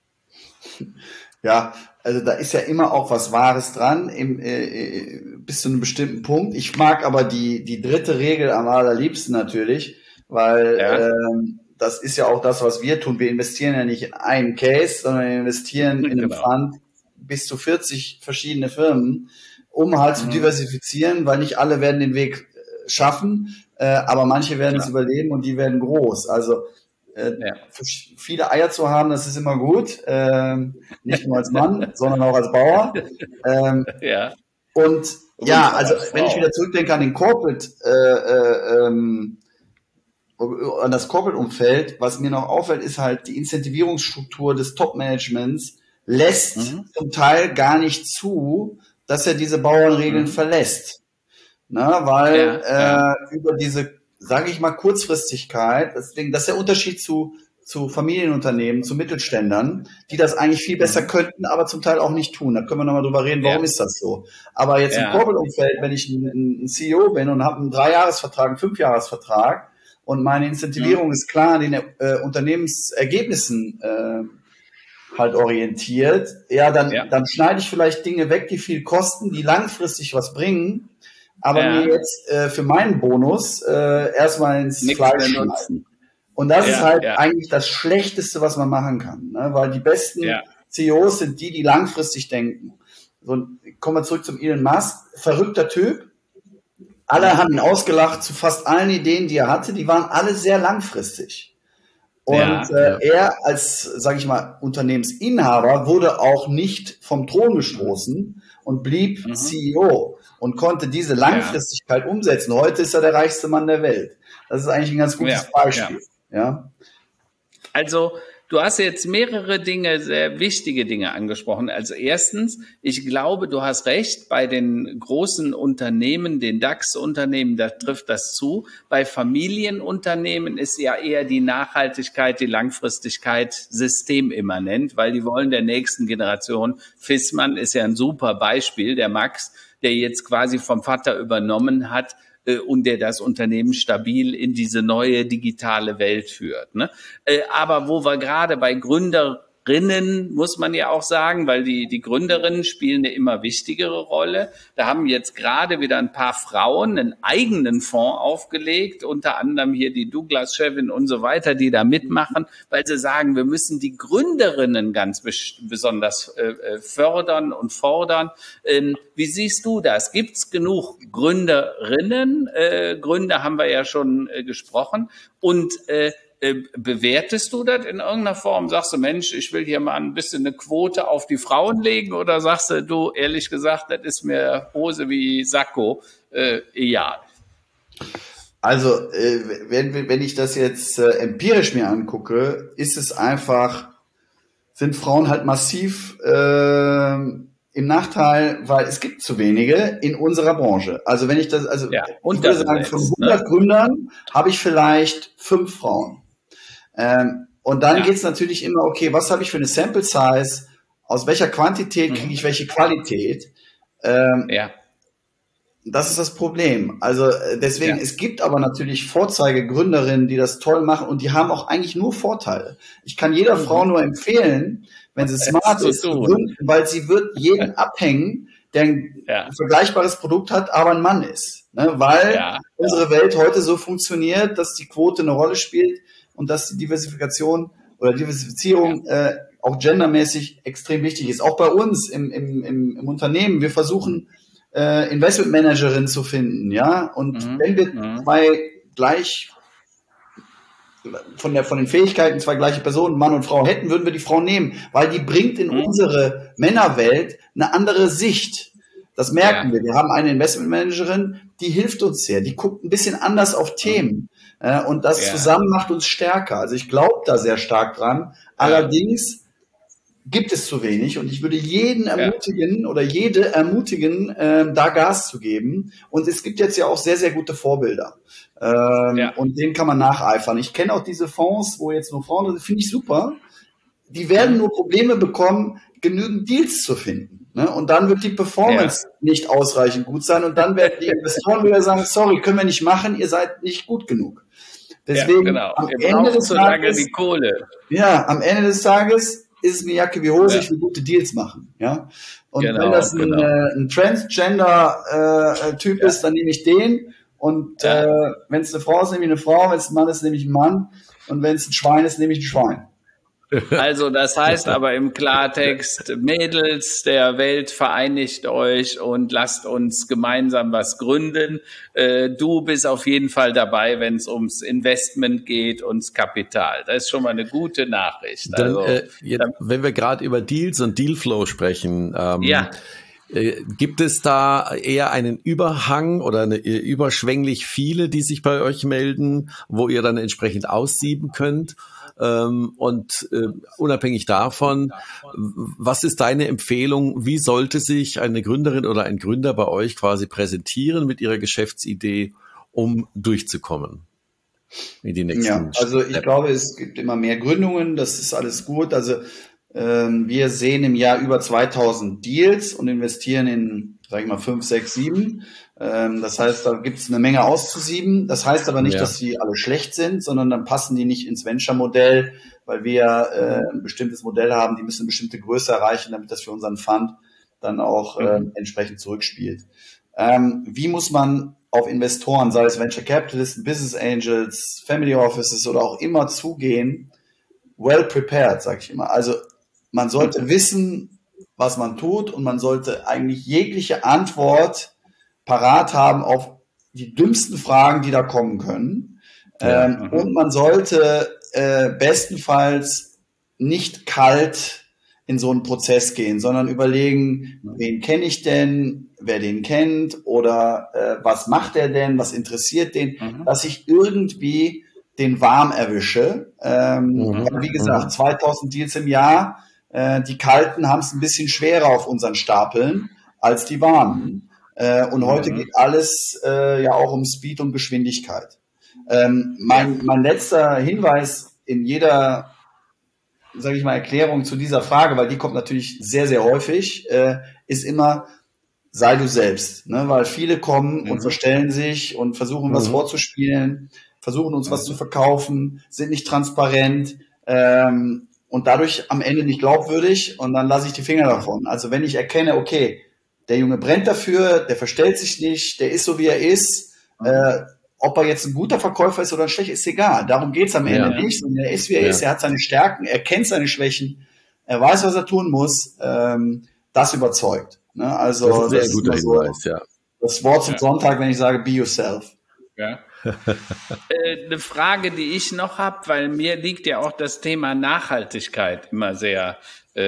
S3: Ja, also da ist ja immer auch was Wahres dran, bis zu einem bestimmten Punkt. Ich mag aber die dritte Regel am allerliebsten natürlich, weil das ist ja auch das, was wir tun. Wir investieren ja nicht in einen Case, sondern wir investieren in einem Fund bis zu 40 verschiedene Firmen, um halt zu diversifizieren, weil nicht alle werden den Weg schaffen, aber manche werden es überleben und die werden groß. Also viele Eier zu haben, das ist immer gut, nicht nur als Mann, sondern auch als Bauer. Und ja, also wenn ich wieder zurückdenke an den Corporate, an das Corporate-Umfeld, was mir noch auffällt, ist halt die Incentivierungsstruktur des Top-Managements lässt zum Teil gar nicht zu, dass er diese Bauernregeln verlässt. Na, weil über diese, sage ich mal, Kurzfristigkeit, deswegen, das ist der Unterschied zu Familienunternehmen, zu Mittelständlern, die das eigentlich viel besser könnten, aber zum Teil auch nicht tun. Da können wir nochmal drüber reden, warum ist das so. Aber jetzt im Corporate-Umfeld, wenn ich ein CEO bin und habe einen 3-Jahres-Vertrag, einen 5-Jahres-Vertrag und meine Incentivierung ist klar an den Unternehmensergebnissen halt orientiert, dann schneide ich vielleicht Dinge weg, die viel kosten, die langfristig was bringen, aber mir jetzt für meinen Bonus erstmal ins Fleisch schneiden. Und das ist halt eigentlich das Schlechteste, was man machen kann, ne? Weil die besten CEOs sind die langfristig denken. So, kommen wir zurück zum Elon Musk, verrückter Typ. Alle haben ihn ausgelacht zu fast allen Ideen, die er hatte, die waren alle sehr langfristig. Und er als, sage ich mal, Unternehmensinhaber wurde auch nicht vom Thron gestoßen und blieb CEO und konnte diese Langfristigkeit umsetzen. Heute ist er der reichste Mann der Welt. Das ist eigentlich ein ganz gutes Beispiel. Ja.
S2: Also du hast jetzt mehrere Dinge, sehr wichtige Dinge angesprochen. Also erstens, ich glaube, du hast recht, bei den großen Unternehmen, den DAX-Unternehmen, da trifft das zu. Bei Familienunternehmen ist ja eher die Nachhaltigkeit, die Langfristigkeit systemimmanent, weil die wollen der nächsten Generation, Fissmann ist ja ein super Beispiel, der Max, der jetzt quasi vom Vater übernommen hat, und der das Unternehmen stabil in diese neue digitale Welt führt, ne? Aber wo wir gerade bei Gründerinnen, muss man ja auch sagen, weil die Gründerinnen spielen eine immer wichtigere Rolle. Da haben jetzt gerade wieder ein paar Frauen einen eigenen Fonds aufgelegt, unter anderem hier die Douglas-Chefin und so weiter, die da mitmachen, weil sie sagen, wir müssen die Gründerinnen ganz besonders fördern und fordern. Wie siehst du das? Gibt's genug Gründerinnen? Gründer haben wir ja schon gesprochen. Und bewertest du das in irgendeiner Form? Sagst du, Mensch, ich will hier mal ein bisschen eine Quote auf die Frauen legen, oder sagst du, ehrlich gesagt, das ist mir Hose wie Sakko, egal?
S3: Also, wenn ich das jetzt empirisch mir angucke, ist es einfach, sind Frauen halt massiv im Nachteil, weil es gibt zu wenige in unserer Branche. Also wenn ich das, also
S2: Ja,
S3: ich würde sagen, von 100 Gründern habe ich vielleicht 5 Frauen. Und dann geht's natürlich immer, okay, was habe ich für eine Sample Size? Aus welcher Quantität kriege ich welche Qualität? Das ist das Problem. Also deswegen, es gibt aber natürlich Vorzeigegründerinnen, die das toll machen und die haben auch eigentlich nur Vorteile. Ich kann jeder Frau nur empfehlen, wenn sie smart ist, zu gründen, weil sie wird jeden abhängen, der ein vergleichbares Produkt hat, aber ein Mann ist. Ne? Weil unsere Welt heute so funktioniert, dass die Quote eine Rolle spielt und dass die Diversifikation oder Diversifizierung auch gendermäßig extrem wichtig ist. Auch bei uns im Unternehmen. Wir versuchen, Investmentmanagerin zu finden, ja. Und wenn wir von den Fähigkeiten zwei gleiche Personen, Mann und Frau hätten, würden wir die Frau nehmen, weil die bringt in unsere Männerwelt eine andere Sicht. Das merken wir. Wir haben eine Investmentmanagerin, die hilft uns sehr. Die guckt ein bisschen anders auf Themen. Und das zusammen macht uns stärker. Also ich glaube da sehr stark dran. Allerdings gibt es zu wenig und ich würde jeden ermutigen oder jede ermutigen, da Gas zu geben. Und es gibt jetzt ja auch sehr, sehr gute Vorbilder. Und denen kann man nacheifern. Ich kenne auch diese Fonds, wo jetzt nur Frauen sind, finde ich super. Die werden nur Probleme bekommen, genügend Deals zu finden. Ne? Und dann wird die Performance nicht ausreichend gut sein und dann werden die Investoren wieder sagen, sorry, können wir nicht machen, ihr seid nicht gut genug. Deswegen am Ende des Tages, die Kohle. Ja, am Ende des Tages ist es eine Jacke wie Hose, ich will gute Deals machen. Ja? Und wenn das ein Transgender-Typ ist, dann nehme ich den. Und wenn es eine Frau ist, nehme ich eine Frau. Wenn es ein Mann ist, nehme ich einen Mann. Und wenn es ein Schwein ist, nehme ich ein Schwein.
S2: Also das heißt aber im Klartext, Mädels der Welt, vereinigt euch und lasst uns gemeinsam was gründen. Du bist auf jeden Fall dabei, wenn es ums Investment geht, ums Kapital. Das ist schon mal eine gute Nachricht.
S1: Dann, wenn wir gerade über Deals und Dealflow sprechen, gibt es da eher einen Überhang oder überschwänglich viele, die sich bei euch melden, wo ihr dann entsprechend aussieben könnt? Und unabhängig davon, was ist deine Empfehlung? Wie sollte sich eine Gründerin oder ein Gründer bei euch quasi präsentieren mit ihrer Geschäftsidee, um durchzukommen in die nächsten
S3: also ich glaube, es gibt immer mehr Gründungen, das ist alles gut. Also wir sehen im Jahr über 2000 Deals und investieren in, sag ich mal, 5, 6, 7. Das heißt, da gibt es eine Menge auszusieben. Das heißt aber nicht, dass die alle schlecht sind, sondern dann passen die nicht ins Venture-Modell, weil wir ein bestimmtes Modell haben, die müssen eine bestimmte Größe erreichen, damit das für unseren Fund dann auch entsprechend zurückspielt. Wie muss man auf Investoren, sei es Venture Capitalisten, Business Angels, Family Offices oder auch immer zugehen? Well prepared, sage ich immer. Also man sollte wissen, was man tut und man sollte eigentlich jegliche Antwort parat haben auf die dümmsten Fragen, die da kommen können. Und man sollte bestenfalls nicht kalt in so einen Prozess gehen, sondern überlegen, wen kenne ich denn, wer den kennt oder was macht er denn, was interessiert den, dass ich irgendwie den warm erwische. Wie gesagt, 2000 Deals im Jahr, die Kalten haben es ein bisschen schwerer auf unseren Stapeln als die Warmen. Und heute geht alles auch um Speed und Geschwindigkeit. Mein letzter Hinweis in jeder, sage ich mal, Erklärung zu dieser Frage, weil die kommt natürlich sehr, sehr häufig, ist immer, sei du selbst. Ne? Weil viele kommen und verstellen sich und versuchen was vorzuspielen, versuchen uns was zu verkaufen, sind nicht transparent und dadurch am Ende nicht glaubwürdig und dann lasse ich die Finger davon. Also wenn ich erkenne, okay, der Junge brennt dafür, der verstellt sich nicht, der ist so, wie er ist. Ob er jetzt ein guter Verkäufer ist oder ein schlechter, ist egal. Darum geht's am Ende nicht. Und er ist, wie er ist, er hat seine Stärken, er kennt seine Schwächen, er weiß, was er tun muss. Das überzeugt. Ne? Also
S1: das ist ein sehr guter Hinweis,
S3: das Wort zum Sonntag, wenn ich sage, be yourself.
S2: Ja. Eine Frage, die ich noch habe, weil mir liegt ja auch das Thema Nachhaltigkeit immer sehr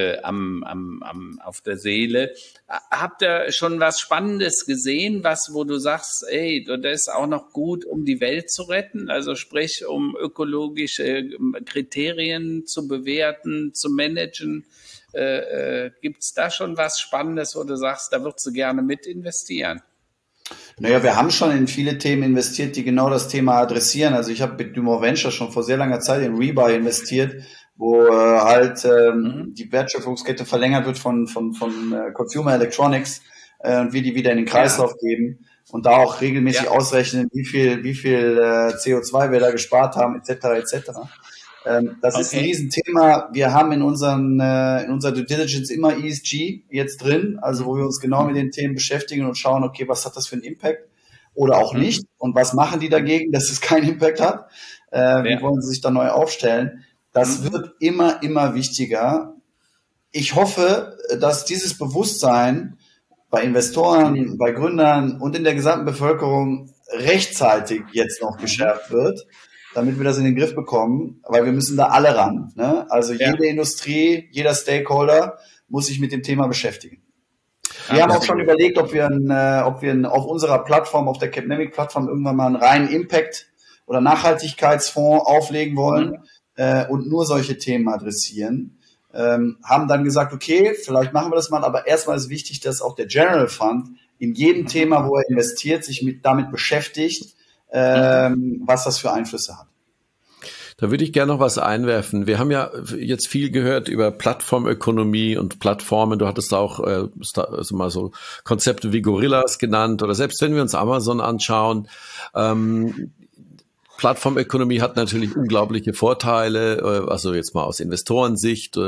S2: auf der Seele. Habt ihr schon was Spannendes gesehen, wo du sagst, ey, das ist auch noch gut, um die Welt zu retten? Also sprich, um ökologische Kriterien zu bewerten, zu managen. Gibt's da schon was Spannendes, wo du sagst, da würdest du gerne mit investieren?
S3: Naja, wir haben schon in viele Themen investiert, die genau das Thema adressieren. Also ich habe mit Dumont Venture schon vor sehr langer Zeit in Rebuy investiert, wo die Wertschöpfungskette verlängert wird von Consumer Electronics und wir die wieder in den Kreislauf geben und da auch regelmäßig ausrechnen, wie viel CO2 wir da gespart haben, etc. etc. Das ist ein Riesenthema. Wir haben in unserer Due Diligence immer ESG jetzt drin, also wo wir uns genau mit den Themen beschäftigen und schauen, okay, was hat das für einen Impact oder auch nicht und was machen die dagegen, dass es keinen Impact hat? Wie wollen sie sich da neu aufstellen? Das wird immer, immer wichtiger. Ich hoffe, dass dieses Bewusstsein bei Investoren, bei Gründern und in der gesamten Bevölkerung rechtzeitig jetzt noch geschärft wird, damit wir das in den Griff bekommen, weil wir müssen da alle ran. Ne? Also jede Industrie, jeder Stakeholder muss sich mit dem Thema beschäftigen. Wir haben auch schon überlegt, ob wir auf unserer Plattform, auf der Capnamic-Plattform irgendwann mal einen reinen Impact- oder Nachhaltigkeitsfonds auflegen wollen und nur solche Themen adressieren. Haben dann gesagt, okay, vielleicht machen wir das mal, aber erstmal ist wichtig, dass auch der General Fund in jedem Thema, wo er investiert, sich damit beschäftigt, was das für Einflüsse hat.
S1: Da würde ich gerne noch was einwerfen. Wir haben ja jetzt viel gehört über Plattformökonomie und Plattformen. Du hattest auch also mal so Konzepte wie Gorillas genannt oder selbst wenn wir uns Amazon anschauen, Plattformökonomie hat natürlich unglaubliche Vorteile, also jetzt mal aus Investorensicht,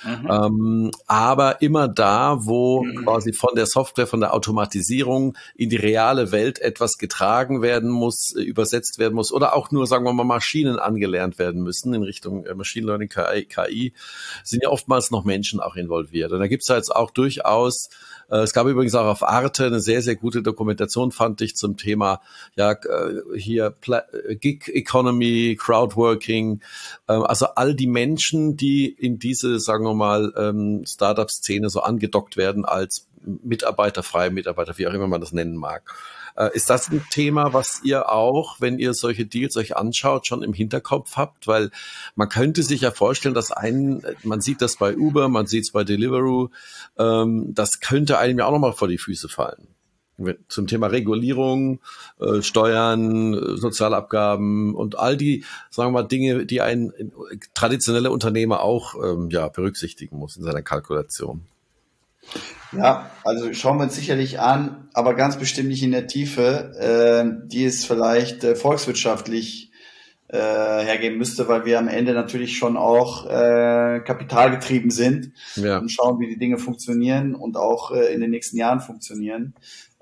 S1: aber immer da, wo quasi von der Software, von der Automatisierung in die reale Welt etwas getragen werden muss, übersetzt werden muss oder auch nur, sagen wir mal, Maschinen angelernt werden müssen in Richtung Machine Learning, KI, sind ja oftmals noch Menschen auch involviert. Und da gibt's ja jetzt auch durchaus, es gab übrigens auch auf Arte eine sehr, sehr gute Dokumentation, fand ich, zum Thema hier Gig Economy, Crowdworking, also all die Menschen, die in diese, sagen wir mal, Startup-Szene so angedockt werden als Mitarbeiter, freie Mitarbeiter, wie auch immer man das nennen mag. Ist das ein Thema, was ihr auch, wenn ihr solche Deals euch anschaut, schon im Hinterkopf habt? Weil man könnte sich ja vorstellen, dass man sieht das bei Uber, man sieht es bei Deliveroo, das könnte einem ja auch nochmal vor die Füße fallen. Zum Thema Regulierung, Steuern, Sozialabgaben und all die, sagen wir mal, Dinge, die ein traditioneller Unternehmer auch berücksichtigen muss in seiner Kalkulation.
S3: Ja, also schauen wir uns sicherlich an, aber ganz bestimmt nicht in der Tiefe, die es vielleicht volkswirtschaftlich hergeben müsste, weil wir am Ende natürlich schon auch kapitalgetrieben sind und schauen, wie die Dinge funktionieren und auch in den nächsten Jahren funktionieren.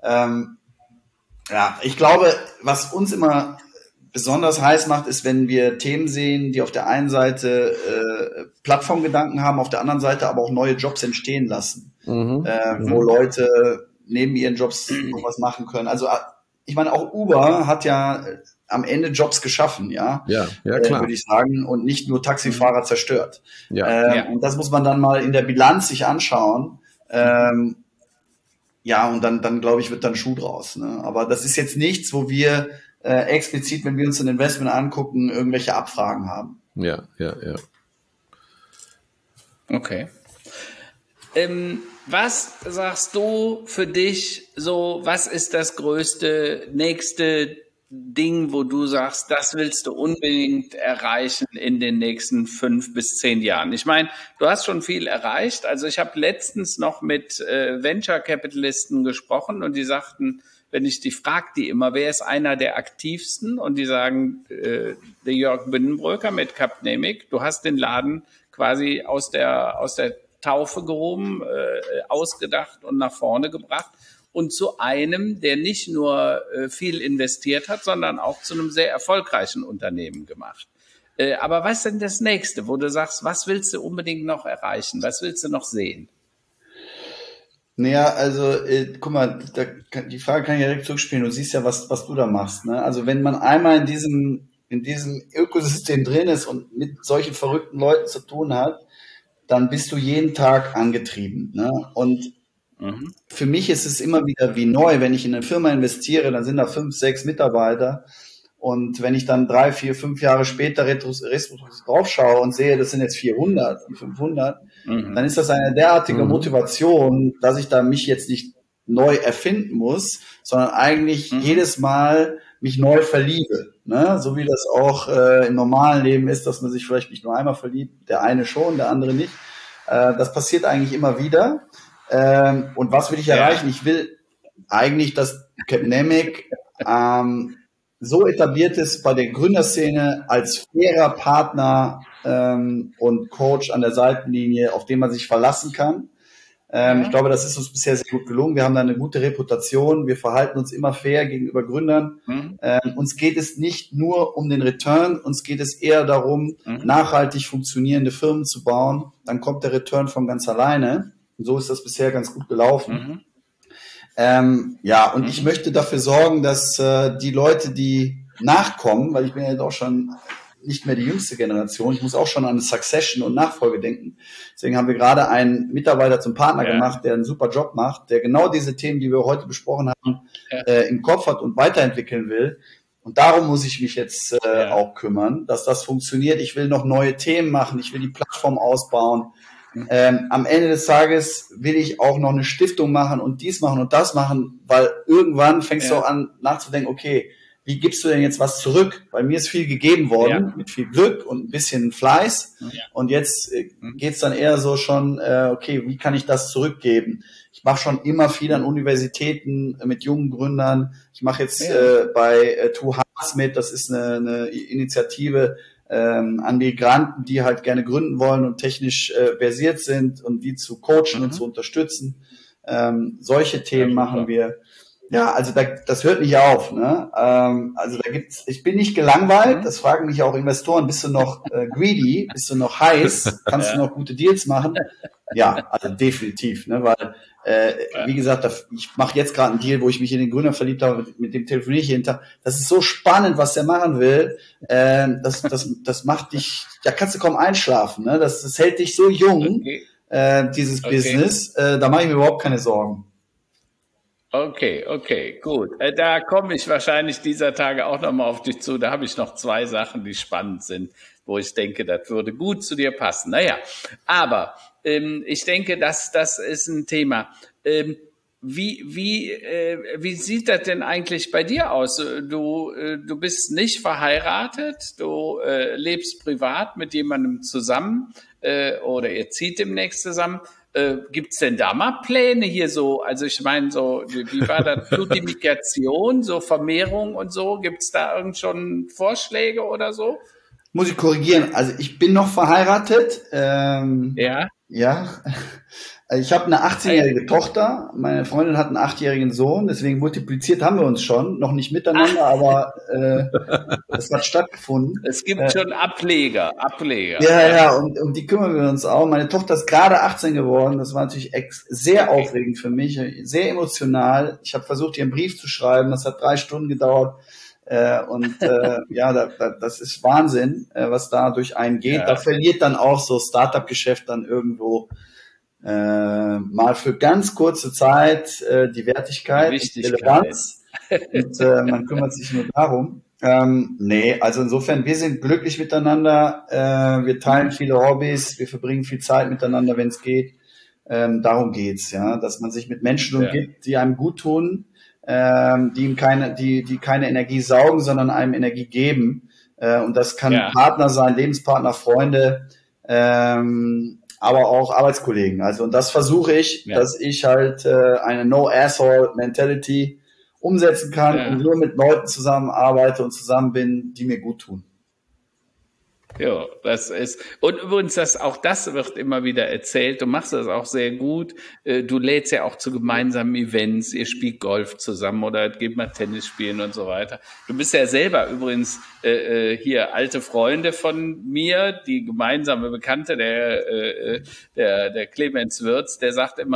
S3: Ich glaube, was uns immer besonders heiß macht, ist, wenn wir Themen sehen, die auf der einen Seite Plattformgedanken haben, auf der anderen Seite aber auch neue Jobs entstehen lassen, wo Leute neben ihren Jobs noch was machen können. Also ich meine, auch Uber hat ja am Ende Jobs geschaffen, klar. Würde ich sagen, und nicht nur Taxifahrer zerstört. Und das muss man dann mal in der Bilanz sich anschauen. Und dann glaube ich, wird dann Schuh draus. Ne? Aber das ist jetzt nichts, wo wir explizit, wenn wir uns ein Investment angucken, irgendwelche Abfragen haben.
S1: Ja.
S2: Okay. Was sagst du für dich so, was ist das nächste Ding, wo du sagst, das willst du unbedingt erreichen in den nächsten 5 bis 10 Jahren? Ich meine, du hast schon viel erreicht. Also ich habe letztens noch mit Venture Capitalisten gesprochen und die sagten, wenn ich die frage, die immer, wer ist einer der aktivsten? Und die sagen, der Jörg Binnenbröker mit Capnamic. Du hast den Laden quasi aus der Taufe gehoben, ausgedacht und nach vorne gebracht. Und zu einem, der nicht nur viel investiert hat, sondern auch zu einem sehr erfolgreichen Unternehmen gemacht. Aber was ist denn das Nächste, wo du sagst, was willst du unbedingt noch erreichen? Was willst du noch sehen?
S3: Naja, also guck mal, die Frage kann ich direkt zurückspielen. Du siehst ja, was du da machst. Ne? Also wenn man einmal in diesem Ökosystem drin ist und mit solchen verrückten Leuten zu tun hat, dann bist du jeden Tag angetrieben. Ne? Und für mich ist es immer wieder wie neu, wenn ich in eine Firma investiere, dann sind da 5, 6 Mitarbeiter. Und wenn ich dann 3, 4, 5 Jahre später retrospektiv draufschaue und sehe, das sind jetzt 400 und 500, dann ist das eine derartige Motivation, dass ich da mich jetzt nicht neu erfinden muss, sondern eigentlich jedes Mal mich neu verliebe. Ne? So wie das auch im normalen Leben ist, dass man sich vielleicht nicht nur einmal verliebt, der eine schon, der andere nicht. Das passiert eigentlich immer wieder. Und was will ich erreichen? Ich will eigentlich, dass Capnamic so etabliert ist bei der Gründerszene als fairer Partner und Coach an der Seitenlinie, auf den man sich verlassen kann. Ich glaube, das ist uns bisher sehr gut gelungen. Wir haben da eine gute Reputation. Wir verhalten uns immer fair gegenüber Gründern. Uns geht es nicht nur um den Return, uns geht es eher darum, nachhaltig funktionierende Firmen zu bauen. Dann kommt der Return von ganz alleine. Und so ist das bisher ganz gut gelaufen. Und ich möchte dafür sorgen, dass die Leute, die nachkommen, weil ich bin ja jetzt auch schon nicht mehr die jüngste Generation, ich muss auch schon an Succession und Nachfolge denken. Deswegen haben wir gerade einen Mitarbeiter zum Partner gemacht, der einen super Job macht, der genau diese Themen, die wir heute besprochen haben, im Kopf hat und weiterentwickeln will. Und darum muss ich mich jetzt auch kümmern, dass das funktioniert. Ich will noch neue Themen machen, ich will die Plattform ausbauen. Am Ende des Tages will ich auch noch eine Stiftung machen und dies machen und das machen, weil irgendwann fängst du auch an nachzudenken, okay, wie gibst du denn jetzt was zurück? Bei mir ist viel gegeben worden, mit viel Glück und ein bisschen Fleiß. Und jetzt geht's dann eher so schon, okay, wie kann ich das zurückgeben? Ich mache schon immer viel an Universitäten mit jungen Gründern. Ich mache jetzt bei Two Hearts mit, das ist eine Initiative, an Migranten, die halt gerne gründen wollen und technisch versiert sind und die zu coachen und zu unterstützen. Solche Themen machen wir. Ja, also das hört nicht auf. Ne? Also ich bin nicht gelangweilt. Das fragen mich auch Investoren. Bist du noch greedy? Bist du noch heiß? Kannst du noch gute Deals machen? Ja, also definitiv. Ne? Weil wie gesagt, ich mache jetzt gerade einen Deal, wo ich mich in den Gründer verliebt habe, mit dem telefoniere ich jeden Tag. Das ist so spannend, was der machen will. Das macht dich, da kannst du kaum einschlafen. Ne? Das hält dich so jung, dieses Business. Da mache ich mir überhaupt keine Sorgen.
S2: Okay, gut. Da komme ich wahrscheinlich dieser Tage auch nochmal auf dich zu. Da habe ich noch 2 Sachen, die spannend sind, wo ich denke, das würde gut zu dir passen. Naja, aber ich denke, das ist ein Thema. Wie sieht das denn eigentlich bei dir aus? Du bist nicht verheiratet, du lebst privat mit jemandem zusammen oder ihr zieht demnächst zusammen. Gibt's denn da mal Pläne hier so? Also ich meine, so wie war das? Flutimigration, so Vermehrung und so? Gibt's da irgend schon Vorschläge oder so?
S3: Muss ich korrigieren. Also ich bin noch verheiratet. Ja. Ich habe eine 18-jährige Tochter. Meine Freundin hat einen 8-jährigen Sohn. Deswegen multipliziert haben wir uns schon. Noch nicht miteinander, aber das hat stattgefunden.
S2: Es gibt schon Ableger.
S3: Ja, und die kümmern wir uns auch. Meine Tochter ist gerade 18 geworden. Das war natürlich sehr aufregend für mich, sehr emotional. Ich habe versucht, ihr einen Brief zu schreiben. Das hat 3 Stunden gedauert. Das ist Wahnsinn, was da durch einen geht. Da verliert dann auch so Startup-Geschäft dann irgendwo mal für ganz kurze Zeit die Wertigkeit, die Relevanz. Und man kümmert sich nur darum. Also insofern, wir sind glücklich miteinander. Wir teilen viele Hobbys, wir verbringen viel Zeit miteinander, wenn es geht. Darum geht's, ja, dass man sich mit Menschen umgibt, die einem gut tun, die keine Energie saugen, sondern einem Energie geben. Und das kann Partner sein, Lebenspartner, Freunde, aber auch Arbeitskollegen. Also, und das versuche ich, dass ich halt eine No-Asshole-Mentality umsetzen kann und nur mit Leuten zusammenarbeite und zusammen bin, die mir gut tun.
S2: Ja, das ist, und übrigens, das wird immer wieder erzählt. Du machst das auch sehr gut. Du lädst ja auch zu gemeinsamen Events. Ihr spielt Golf zusammen oder geht mal Tennis spielen und so weiter. Du bist ja selber übrigens hier alte Freunde von mir, die gemeinsame Bekannte, der Clemens Würz, der sagt immer,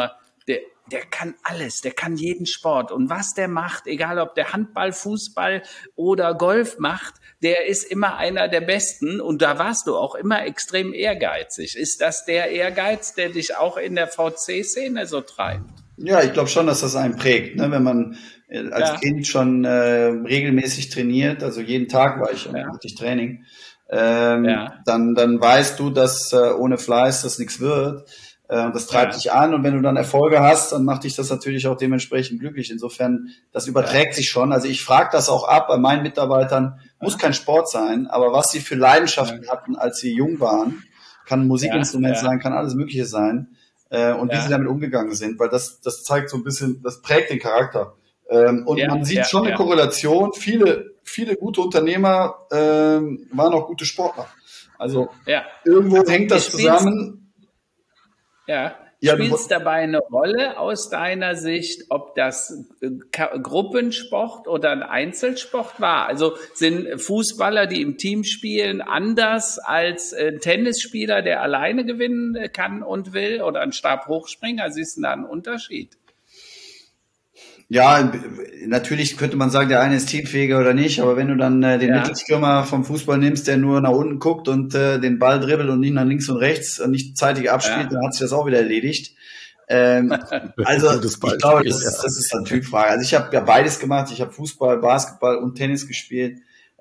S2: der kann alles, der kann jeden Sport. Und was der macht, egal ob der Handball, Fußball oder Golf macht, der ist immer einer der Besten. Und da warst du auch immer extrem ehrgeizig. Ist das der Ehrgeiz, der dich auch in der VC-Szene so treibt?
S3: Ja, ich glaube schon, dass das einen prägt, ne? Wenn man als Kind schon regelmäßig trainiert, also jeden Tag war ich richtig Training, dann weißt du, dass ohne Fleiß das nichts wird. Das treibt dich an, und wenn du dann Erfolge hast, dann macht dich das natürlich auch dementsprechend glücklich. Insofern, das überträgt sich schon. Also ich frage das auch ab bei meinen Mitarbeitern, muss kein Sport sein, aber was sie für Leidenschaften hatten, als sie jung waren, kann ein Musikinstrument sein, kann alles Mögliche sein, und wie sie damit umgegangen sind, weil das zeigt so ein bisschen, das prägt den Charakter. Und man sieht schon eine Korrelation. Viele gute Unternehmer waren auch gute Sportler. Also irgendwo hängt das zusammen.
S2: Spielt dabei eine Rolle aus deiner Sicht, ob das Gruppensport oder ein Einzelsport war? Also sind Fußballer, die im Team spielen, anders als ein Tennisspieler, der alleine gewinnen kann und will, oder ein Stabhochspringer? Siehst du da einen Unterschied?
S3: Ja, natürlich könnte man sagen, der eine ist teamfähiger oder nicht, aber wenn du dann den Mittelstürmer vom Fußball nimmst, der nur nach unten guckt und den Ball dribbelt und nicht nach links und rechts und nicht zeitig abspielt, dann hat sich das auch wieder erledigt. Also ich glaube, das ist eine Typfrage. Also ich habe ja beides gemacht. Ich habe Fußball, Basketball und Tennis gespielt.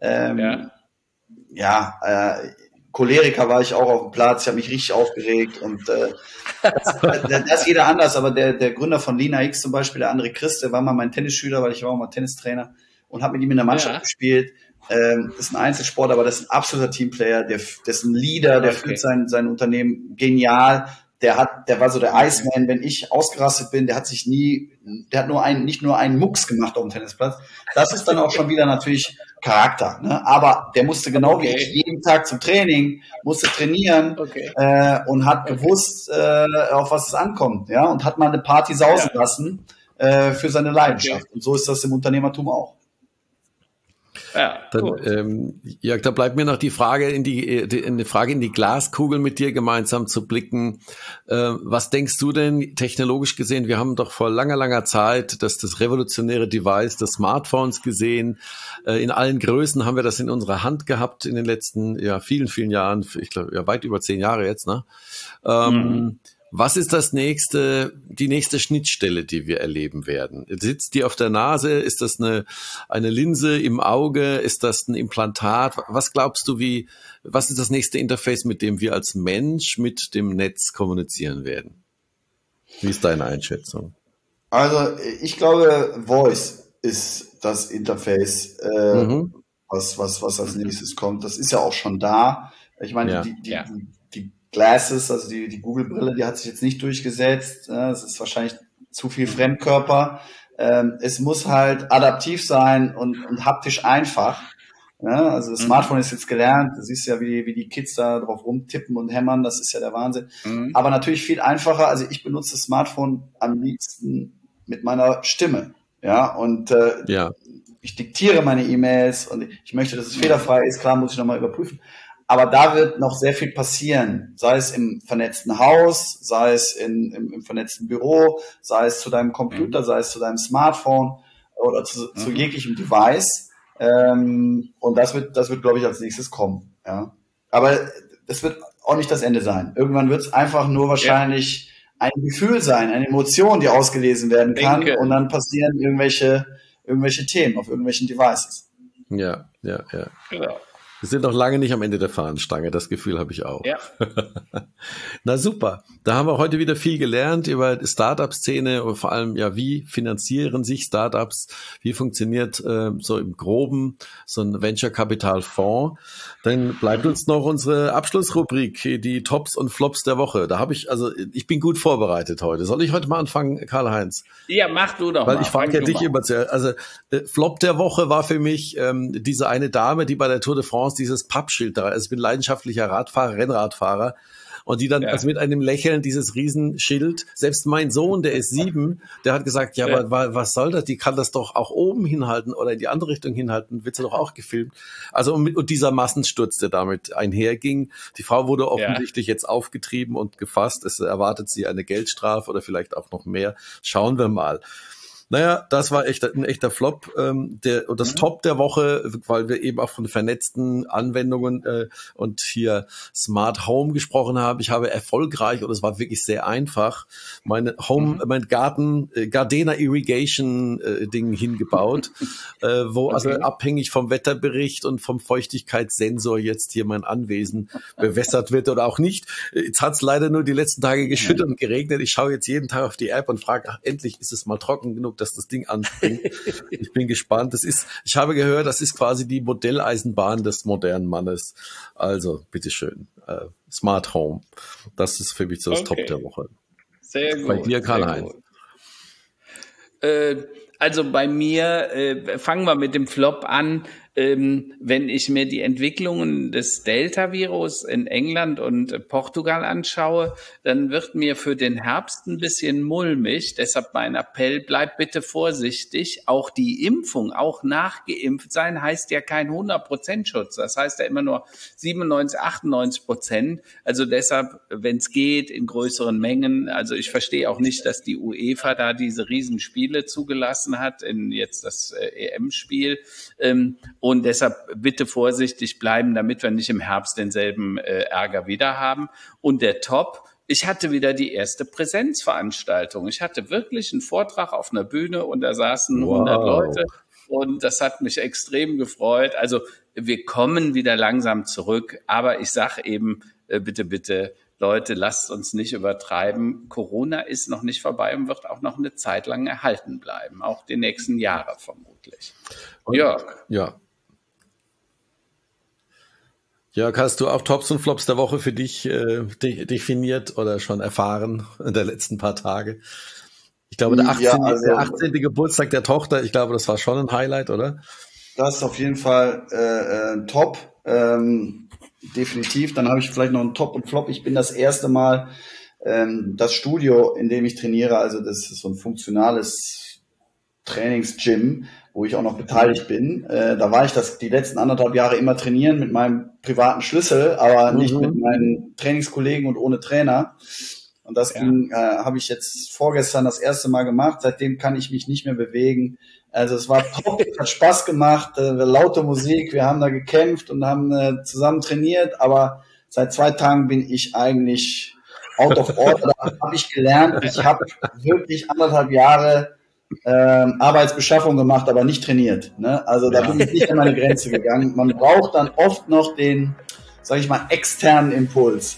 S3: Choleriker war ich auch auf dem Platz. Ich habe mich richtig aufgeregt, und das ist jeder anders. Aber der Gründer von Lina X zum Beispiel, der André Christ, der war mal mein Tennisschüler, weil ich war auch mal Tennistrainer, und habe mit ihm in der Mannschaft gespielt. Das ist ein Einzelsport, aber das ist ein absoluter Teamplayer. Der ist ein Leader, der führt sein Unternehmen genial. Der war so der Iceman, wenn ich ausgerastet bin, der hat nicht nur einen Mucks gemacht auf dem Tennisplatz. Das ist dann auch schon wieder natürlich Charakter, ne? Aber der musste genau wie ich jeden Tag zum Training, musste trainieren, und hat gewusst, auf was es ankommt, ja, und hat mal eine Party sausen lassen für seine Leidenschaft. Und so ist das im Unternehmertum auch.
S1: Dann, Jörg, da bleibt mir noch die Frage in die Glaskugel mit dir gemeinsam zu blicken. Was denkst du denn technologisch gesehen? Wir haben doch vor langer Zeit das revolutionäre Device des Smartphones gesehen. In allen Größen haben wir das in unserer Hand gehabt in den letzten vielen Jahren. Ich glaube, weit über 10 Jahre jetzt, ne? Was ist die nächste Schnittstelle, die wir erleben werden? Sitzt die auf der Nase? Ist das eine Linse im Auge? Ist das ein Implantat? Was glaubst du, was ist das nächste Interface, mit dem wir als Mensch mit dem Netz kommunizieren werden? Wie ist deine Einschätzung?
S3: Also, ich glaube, Voice ist das Interface, was als nächstes kommt. Das ist ja auch schon da. Ich meine, die Glasses, also die Google-Brille, die hat sich jetzt nicht durchgesetzt. Es ist wahrscheinlich zu viel Fremdkörper. Es muss halt adaptiv sein und haptisch einfach. Ja, also das Smartphone ist jetzt gelernt. Du siehst ja, wie die Kids da drauf rumtippen und hämmern. Das ist ja der Wahnsinn. Aber natürlich viel einfacher. Also ich benutze das Smartphone am liebsten mit meiner Stimme. Ja, und ich diktiere meine E-Mails, und ich möchte, dass es fehlerfrei ist. Klar, muss ich nochmal überprüfen. Aber da wird noch sehr viel passieren, sei es im vernetzten Haus, sei es im vernetzten Büro, sei es zu deinem Computer, sei es zu deinem Smartphone oder zu jeglichem Device. Und das wird, glaube ich, als nächstes kommen. Ja. Aber das wird auch nicht das Ende sein. Irgendwann wird es einfach nur wahrscheinlich ein Gefühl sein, eine Emotion, die ausgelesen werden kann, und dann passieren irgendwelche Themen auf irgendwelchen Devices.
S1: Ja. Genau. Wir sind noch lange nicht am Ende der Fahnenstange, das Gefühl habe ich auch. Ja. Na super, da haben wir heute wieder viel gelernt über die Startup-Szene und vor allem, wie finanzieren sich Startups, wie funktioniert so im Groben so ein Venture-Capital-Fonds. Dann bleibt uns noch unsere Abschlussrubrik, die Tops und Flops der Woche. Ich bin gut vorbereitet heute. Soll ich heute mal anfangen, Karl-Heinz?
S2: Ja, mach du doch mal.
S1: Weil ich frage ja dich immer zuerst. Also Flop der Woche war für mich diese eine Dame, die bei der Tour de France dieses Pappschild da, also ich bin leidenschaftlicher Rennradfahrer, und die dann also mit einem Lächeln dieses Riesenschild, selbst mein Sohn, der ist 7, der hat gesagt, ja, aber was soll das? Die kann das doch auch oben hinhalten oder in die andere Richtung hinhalten, wird sie doch auch gefilmt. Also und dieser Massensturz, der damit einherging, die Frau wurde offensichtlich jetzt aufgetrieben und gefasst. Es erwartet sie eine Geldstrafe oder vielleicht auch noch mehr. Schauen wir mal. Naja, das war ein echter Flop. Das Top der Woche, weil wir eben auch von vernetzten Anwendungen und hier Smart Home gesprochen haben. Ich habe erfolgreich, und es war wirklich sehr einfach, mein Gardena Irrigation Ding hingebaut, wo also abhängig vom Wetterbericht und vom Feuchtigkeitssensor jetzt hier mein Anwesen bewässert wird oder auch nicht. Jetzt hat es leider nur die letzten Tage geschüttet und geregnet. Ich schaue jetzt jeden Tag auf die App und frage, endlich ist es mal trocken genug, dass das Ding anspringt. Ich bin gespannt. Ich habe gehört, das ist quasi die Modelleisenbahn des modernen Mannes. Also, bitteschön. Smart Home. Das ist für mich so das Top der Woche.
S2: Sehr gut.
S1: Bei dir, Karl-Heinz.
S2: Also bei mir, fangen wir mit dem Flop an. Wenn ich mir die Entwicklungen des Delta-Virus in England und Portugal anschaue, dann wird mir für den Herbst ein bisschen mulmig. Deshalb mein Appell, bleibt bitte vorsichtig. Auch die Impfung, auch nachgeimpft sein, heißt ja kein 100% Schutz. Das heißt ja immer nur 97, 98%. Also deshalb, wenn es geht, in größeren Mengen. Also ich verstehe auch nicht, dass die UEFA da diese Riesenspiele zugelassen hat, in jetzt das EM-Spiel. Und deshalb bitte vorsichtig bleiben, damit wir nicht im Herbst denselben Ärger wieder haben. Und der Top, ich hatte wieder die erste Präsenzveranstaltung. Ich hatte wirklich einen Vortrag auf einer Bühne und da saßen 100 Leute und das hat mich extrem gefreut. Also wir kommen wieder langsam zurück, aber ich sage eben, bitte, Leute, lasst uns nicht übertreiben. Corona ist noch nicht vorbei und wird auch noch eine Zeit lang erhalten bleiben, auch die nächsten Jahre vermutlich. Jörg.
S1: Ja. Jörg, hast du auch Tops und Flops der Woche für dich definiert oder schon erfahren in den letzten paar Tage? Ich glaube, der 18. Geburtstag der Tochter, ich glaube, das war schon ein Highlight, oder?
S3: Das ist auf jeden Fall top, definitiv. Dann habe ich vielleicht noch einen Top und Flop. Ich bin das erste Mal das Studio, in dem ich trainiere, also das ist so ein funktionales Trainingsgym, wo ich auch noch beteiligt bin. Da war ich die letzten 1,5 Jahre immer trainieren mit meinem privaten Schlüssel, aber nicht mit meinen Trainingskollegen und ohne Trainer. Und das habe ich jetzt vorgestern das erste Mal gemacht. Seitdem kann ich mich nicht mehr bewegen. Also es war top, hat Spaß gemacht, laute Musik, wir haben da gekämpft und haben zusammen trainiert, aber seit 2 Tagen bin ich eigentlich out of order. Da habe ich gelernt, ich habe wirklich 1,5 Jahre Arbeitsbeschaffung gemacht, aber nicht trainiert. Ne? Also da bin ich nicht an meine Grenze gegangen. Man braucht dann oft noch den, sage ich mal, externen Impuls.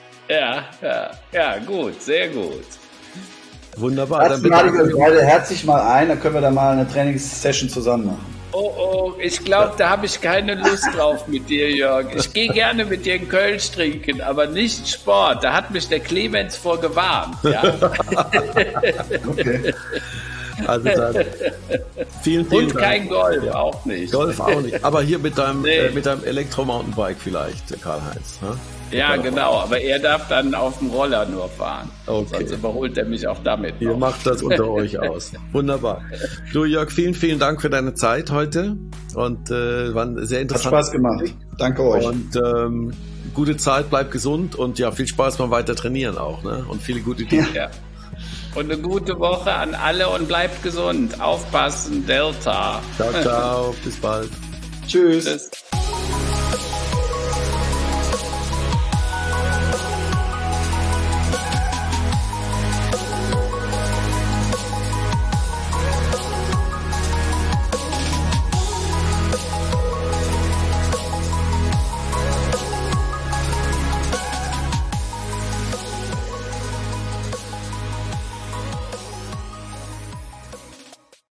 S2: Ja, gut, sehr gut.
S1: Wunderbar.
S3: Dann lade ich euch beide herzlich mal ein, dann können wir da mal eine Trainingssession zusammen machen.
S2: Oh, ich glaube, da habe ich keine Lust drauf mit dir, Jörg. Ich gehe gerne mit dir einen Kölsch trinken, aber nicht Sport. Da hat mich der Clemens vor gewarnt. Ja?
S3: Okay.
S1: Also dann vielen
S2: und
S1: Dank.
S2: Kein Golf, auch nicht.
S1: Golf auch nicht. Aber hier mit deinem Elektro-Mountainbike vielleicht, Karl-Heinz. Ne?
S2: Ja, genau. Aber er darf dann auf dem Roller nur fahren.
S1: Okay.
S2: Sonst überholt er mich auch damit.
S1: Ihr macht das unter euch aus. Wunderbar. Du, Jörg, vielen Dank für deine Zeit heute. Und war sehr interessant.
S3: Hat Spaß gemacht. Danke euch.
S1: Und gute Zeit, bleibt gesund und ja, viel Spaß beim weiter trainieren auch. Ne? Und viele gute Dinge.
S2: Ja. Und eine gute Woche an alle und bleibt gesund. Aufpassen, Delta.
S1: Ciao, bis bald.
S3: Tschüss.
S2: Tschüss.